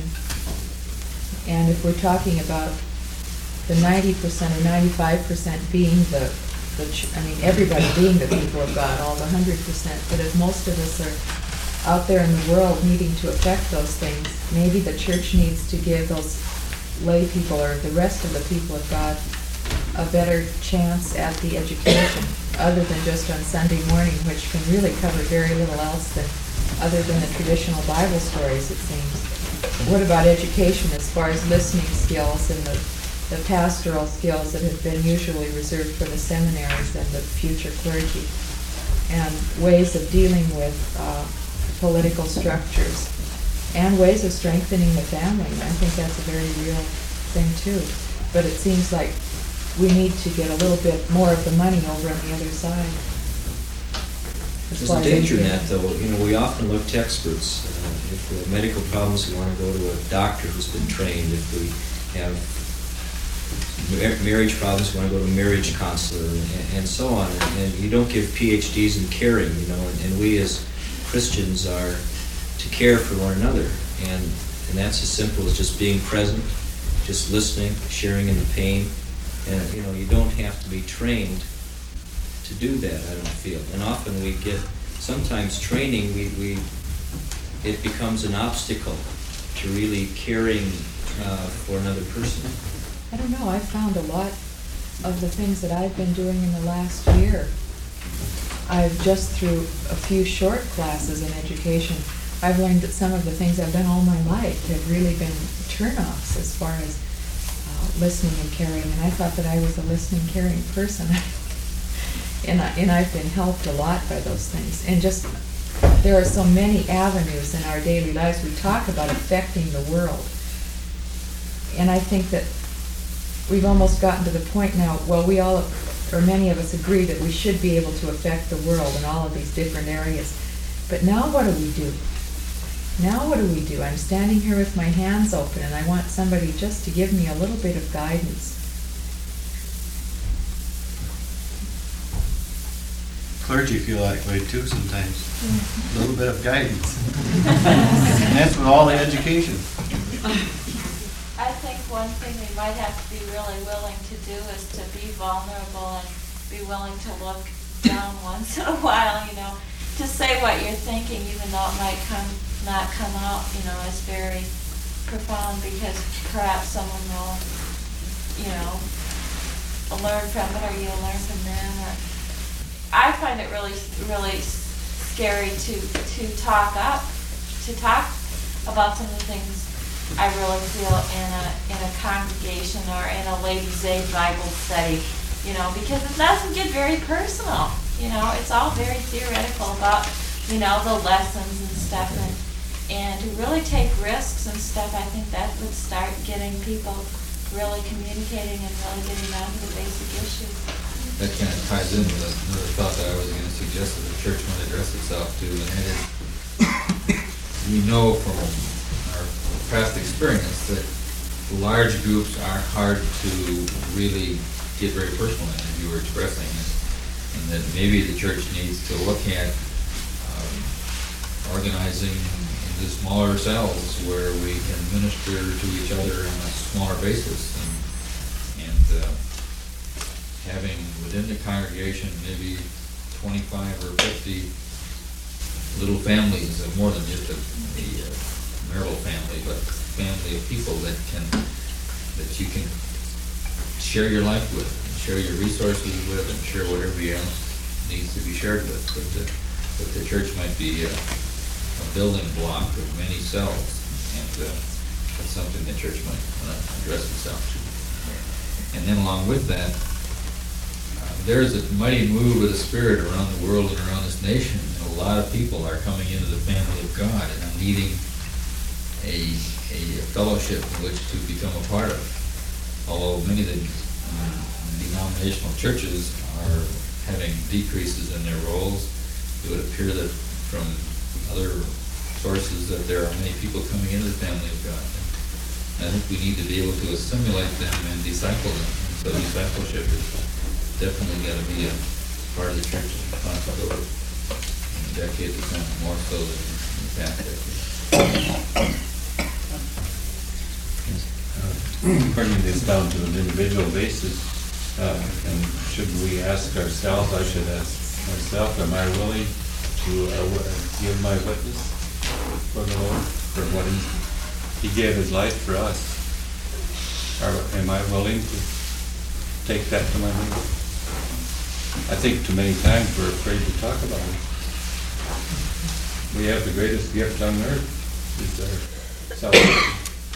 And if we're talking about the ninety percent or ninety-five percent being the, the ch- I mean, everybody being the people of God, all the one hundred percent, but if most of us are out there in the world needing to affect those things, maybe the church needs to give those lay people or the rest of the people of God a better chance at the education, other than just on Sunday morning, which can really cover very little else than other than the traditional Bible stories, it seems. What about education as far as listening skills and the, the pastoral skills that have been usually reserved for the seminaries and the future clergy, and ways of dealing with uh, political structures, and ways of strengthening the family? I think that's a very real thing too. But it seems like we need to get a little bit more of the money over on the other side.
There's a danger in that, though. You know, we often look to experts. Uh, if we have medical problems, we want to go to a doctor who's been trained. If we have mar- marriage problems, we want to go to a marriage counselor, and, and so on. And, and you don't give P H Ds in caring, you know, and, and we as Christians are to care for one another. And, and that's as simple as just being present, just listening, sharing in the pain. And, you know, you don't have to be trained to do that, I don't feel. And often we get, sometimes training, we, we it becomes an obstacle to really caring uh, for another person.
I don't know, I've found a lot of the things that I've been doing in the last year. I've just through a few short classes in education, I've learned that some of the things I've done all my life have really been turn-offs as far as uh, listening and caring. And I thought that I was a listening, caring person. And, I, and I've been helped a lot by those things. And just, there are so many avenues in our daily lives. We talk about affecting the world. And I think that we've almost gotten to the point now, well, we all, or many of us agree that we should be able to affect the world in all of these different areas. But now what do we do? Now what do we do? I'm standing here with my hands open, and I want somebody just to give me a little bit of guidance.
Clergy feel that way too sometimes. A little bit of guidance. And that's with all the education.
I think one thing we might have to be really willing to do is to be vulnerable and be willing to look down once in a while, you know, to say what you're thinking, even though it might come not come out, you know, as very profound, because perhaps someone will, you know, learn from it, or you'll learn from them. Or I find it really, really scary to to talk up, to talk about some of the things I really feel in a in a congregation or in a Ladies' Aid Bible study, you know, because it doesn't get very personal. you know, it's all very theoretical about, you know, the lessons and stuff, and, and to really take risks and stuff, I think that would start getting people really communicating and really getting down to the basic issues.
That kind of ties in with another thought that I was going to suggest that the church might address itself to, and that is, we know from our past experience that large groups are hard to really get very personal in, as you were expressing, and that maybe the church needs to look at um, organizing into smaller cells where we can minister to each other on a smaller basis, and, and uh, having within the congregation maybe twenty-five or fifty little families, uh, more than just a, a uh, marital family, but family of people that can, that you can share your life with, and share your resources with, and share whatever else needs to be shared with. But the, but the church might be a, a building block of many cells, and uh, that's something the church might want to address itself to. And then along with that, uh, there's a mighty move of the Spirit around the world and around this nation. And a lot of people are coming into the family of God and are needing a, a fellowship in which to become a part of. Although many of the um, denominational churches are having decreases in their roles, it would appear that from other sources that there are many people coming into the family of God. And I think we need to be able to assimilate them and disciple them. And so discipleship is definitely got to be a part of the church's responsibility in the decade to come, more so than in the past decade.
Bringing this down to an individual basis, uh, and should we ask ourselves, I should ask myself, am I willing to uh, give my witness for the Lord, for what he, he gave his life for us? Or am I willing to take that to my neighbor? I think too many times we're afraid to talk about it. We have the greatest gift on earth, is our salvation.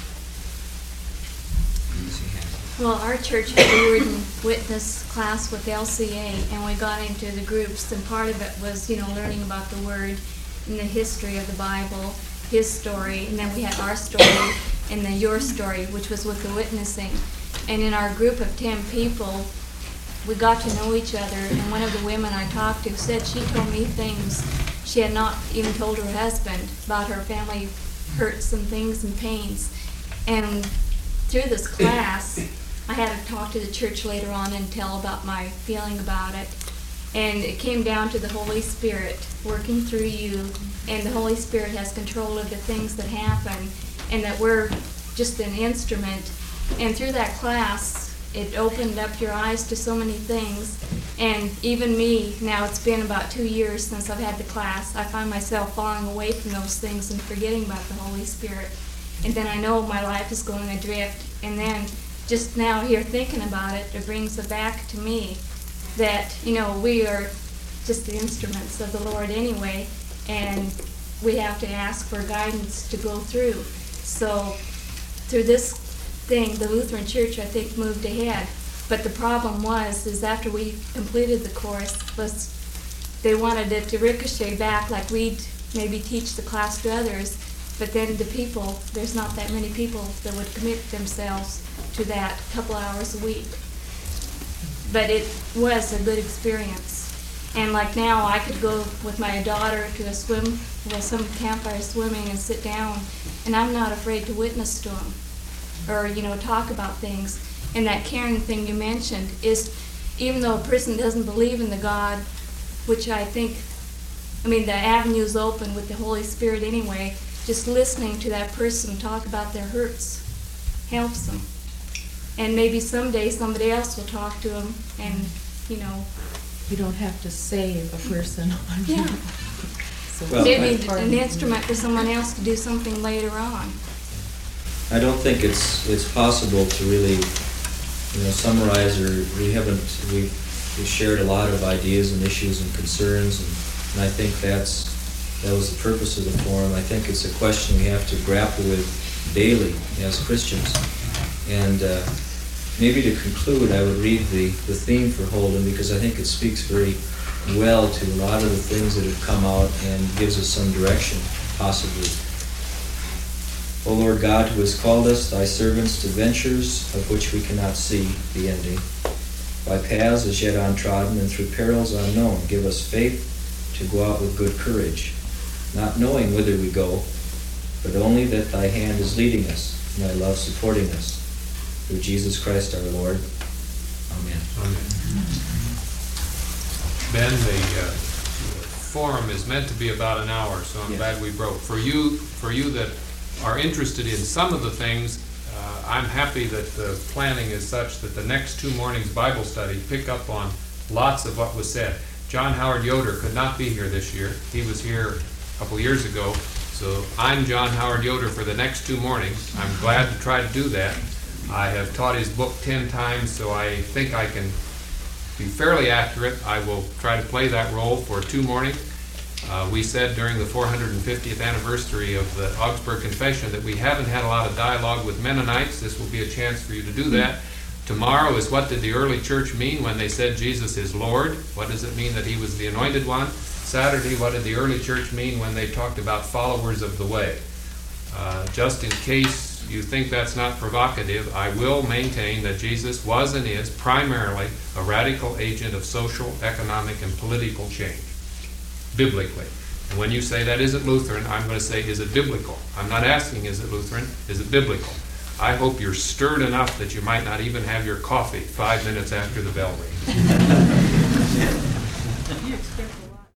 Well, our church had a word and witness class with L C A, and we got into the groups, and part of it was, you know, learning about the Word and the history of the Bible, his story, and then we had our story and then your story, which was with the witnessing. And in our group of ten people, we got to know each other, and one of the women I talked to said she told me things she had not even told her husband about her family hurts and things and pains. And through this class, I had to talk to the church later on and tell about my feeling about it. And it came down to the Holy Spirit working through you, and the Holy Spirit has control of the things that happen, and that we're just an instrument. And through that class, it opened up your eyes to so many things. And even me, now it's been about two years since I've had the class, I find myself falling away from those things and forgetting about the Holy Spirit. And then I know my life is going adrift, and then just now here thinking about it, it brings it back to me that, you know, we are just the instruments of the Lord anyway, and we have to ask for guidance to go through. So through this thing, the Lutheran Church, I think, moved ahead. But the problem was, is after we completed the course, was they wanted it to ricochet back like we'd maybe teach the class to others. But then the people, there's not that many people that would commit themselves to that couple hours a week. But it was a good experience. And like now, I could go with my daughter to a swim, well, some campfire swimming and sit down, and I'm not afraid to witness to them or, you know, talk about things. And that caring thing you mentioned is, even though a person doesn't believe in the God, which I think, I mean, the avenue's open with the Holy Spirit anyway, just listening to that person talk about their hurts helps them. And maybe someday somebody else will talk to them, and, you know.
You don't have to save a person.
Yeah.
So
Well,
maybe
I-
an instrument for someone else to do something later on.
I don't think it's, it's possible to really, you know, summarize, or we haven't, we've, we've shared a lot of ideas and issues and concerns, and, and I think that's, that was the purpose of the forum. I think it's a question we have to grapple with daily as Christians. And uh, maybe to conclude, I would read the, the theme for Holden, because I think it speaks very well to a lot of the things that have come out and gives us some direction, possibly. O Lord God, who has called us, thy servants, to ventures of which we cannot see the ending, by paths as yet untrodden and through perils unknown, give us faith to go out with good courage, not knowing whither we go, but only that thy hand is leading us and thy love supporting us. Through Jesus Christ our Lord. Amen.
Amen. Ben, the uh, forum is meant to be about an hour, so I'm
Yes.
glad we broke. For you, for you that are interested in some of the things, uh, I'm happy that the planning is such that the next two mornings' Bible study pick up on lots of what was said. John Howard Yoder could not be here this year. He was here a couple years ago, so I'm John Howard Yoder for the next two mornings. I'm glad to try to do that. I have taught his book ten times, so I think I can be fairly accurate. I will try to play that role for two mornings. Uh, we said during the four hundred fiftieth anniversary of the Augsburg Confession that we haven't had a lot of dialogue with Mennonites. This will be a chance for you to do that. Tomorrow is what did the early church mean when they said Jesus is Lord? What does it mean that he was the anointed one? Saturday, what did the early church mean when they talked about followers of the way? Uh, just in case you think that's not provocative, I will maintain that Jesus was and is primarily a radical agent of social, economic, and political change, biblically. And when you say that isn't Lutheran, I'm going to say, is it biblical? I'm not asking, is it Lutheran? Is it biblical? I hope you're stirred enough that you might not even have your coffee five minutes after the bell rings.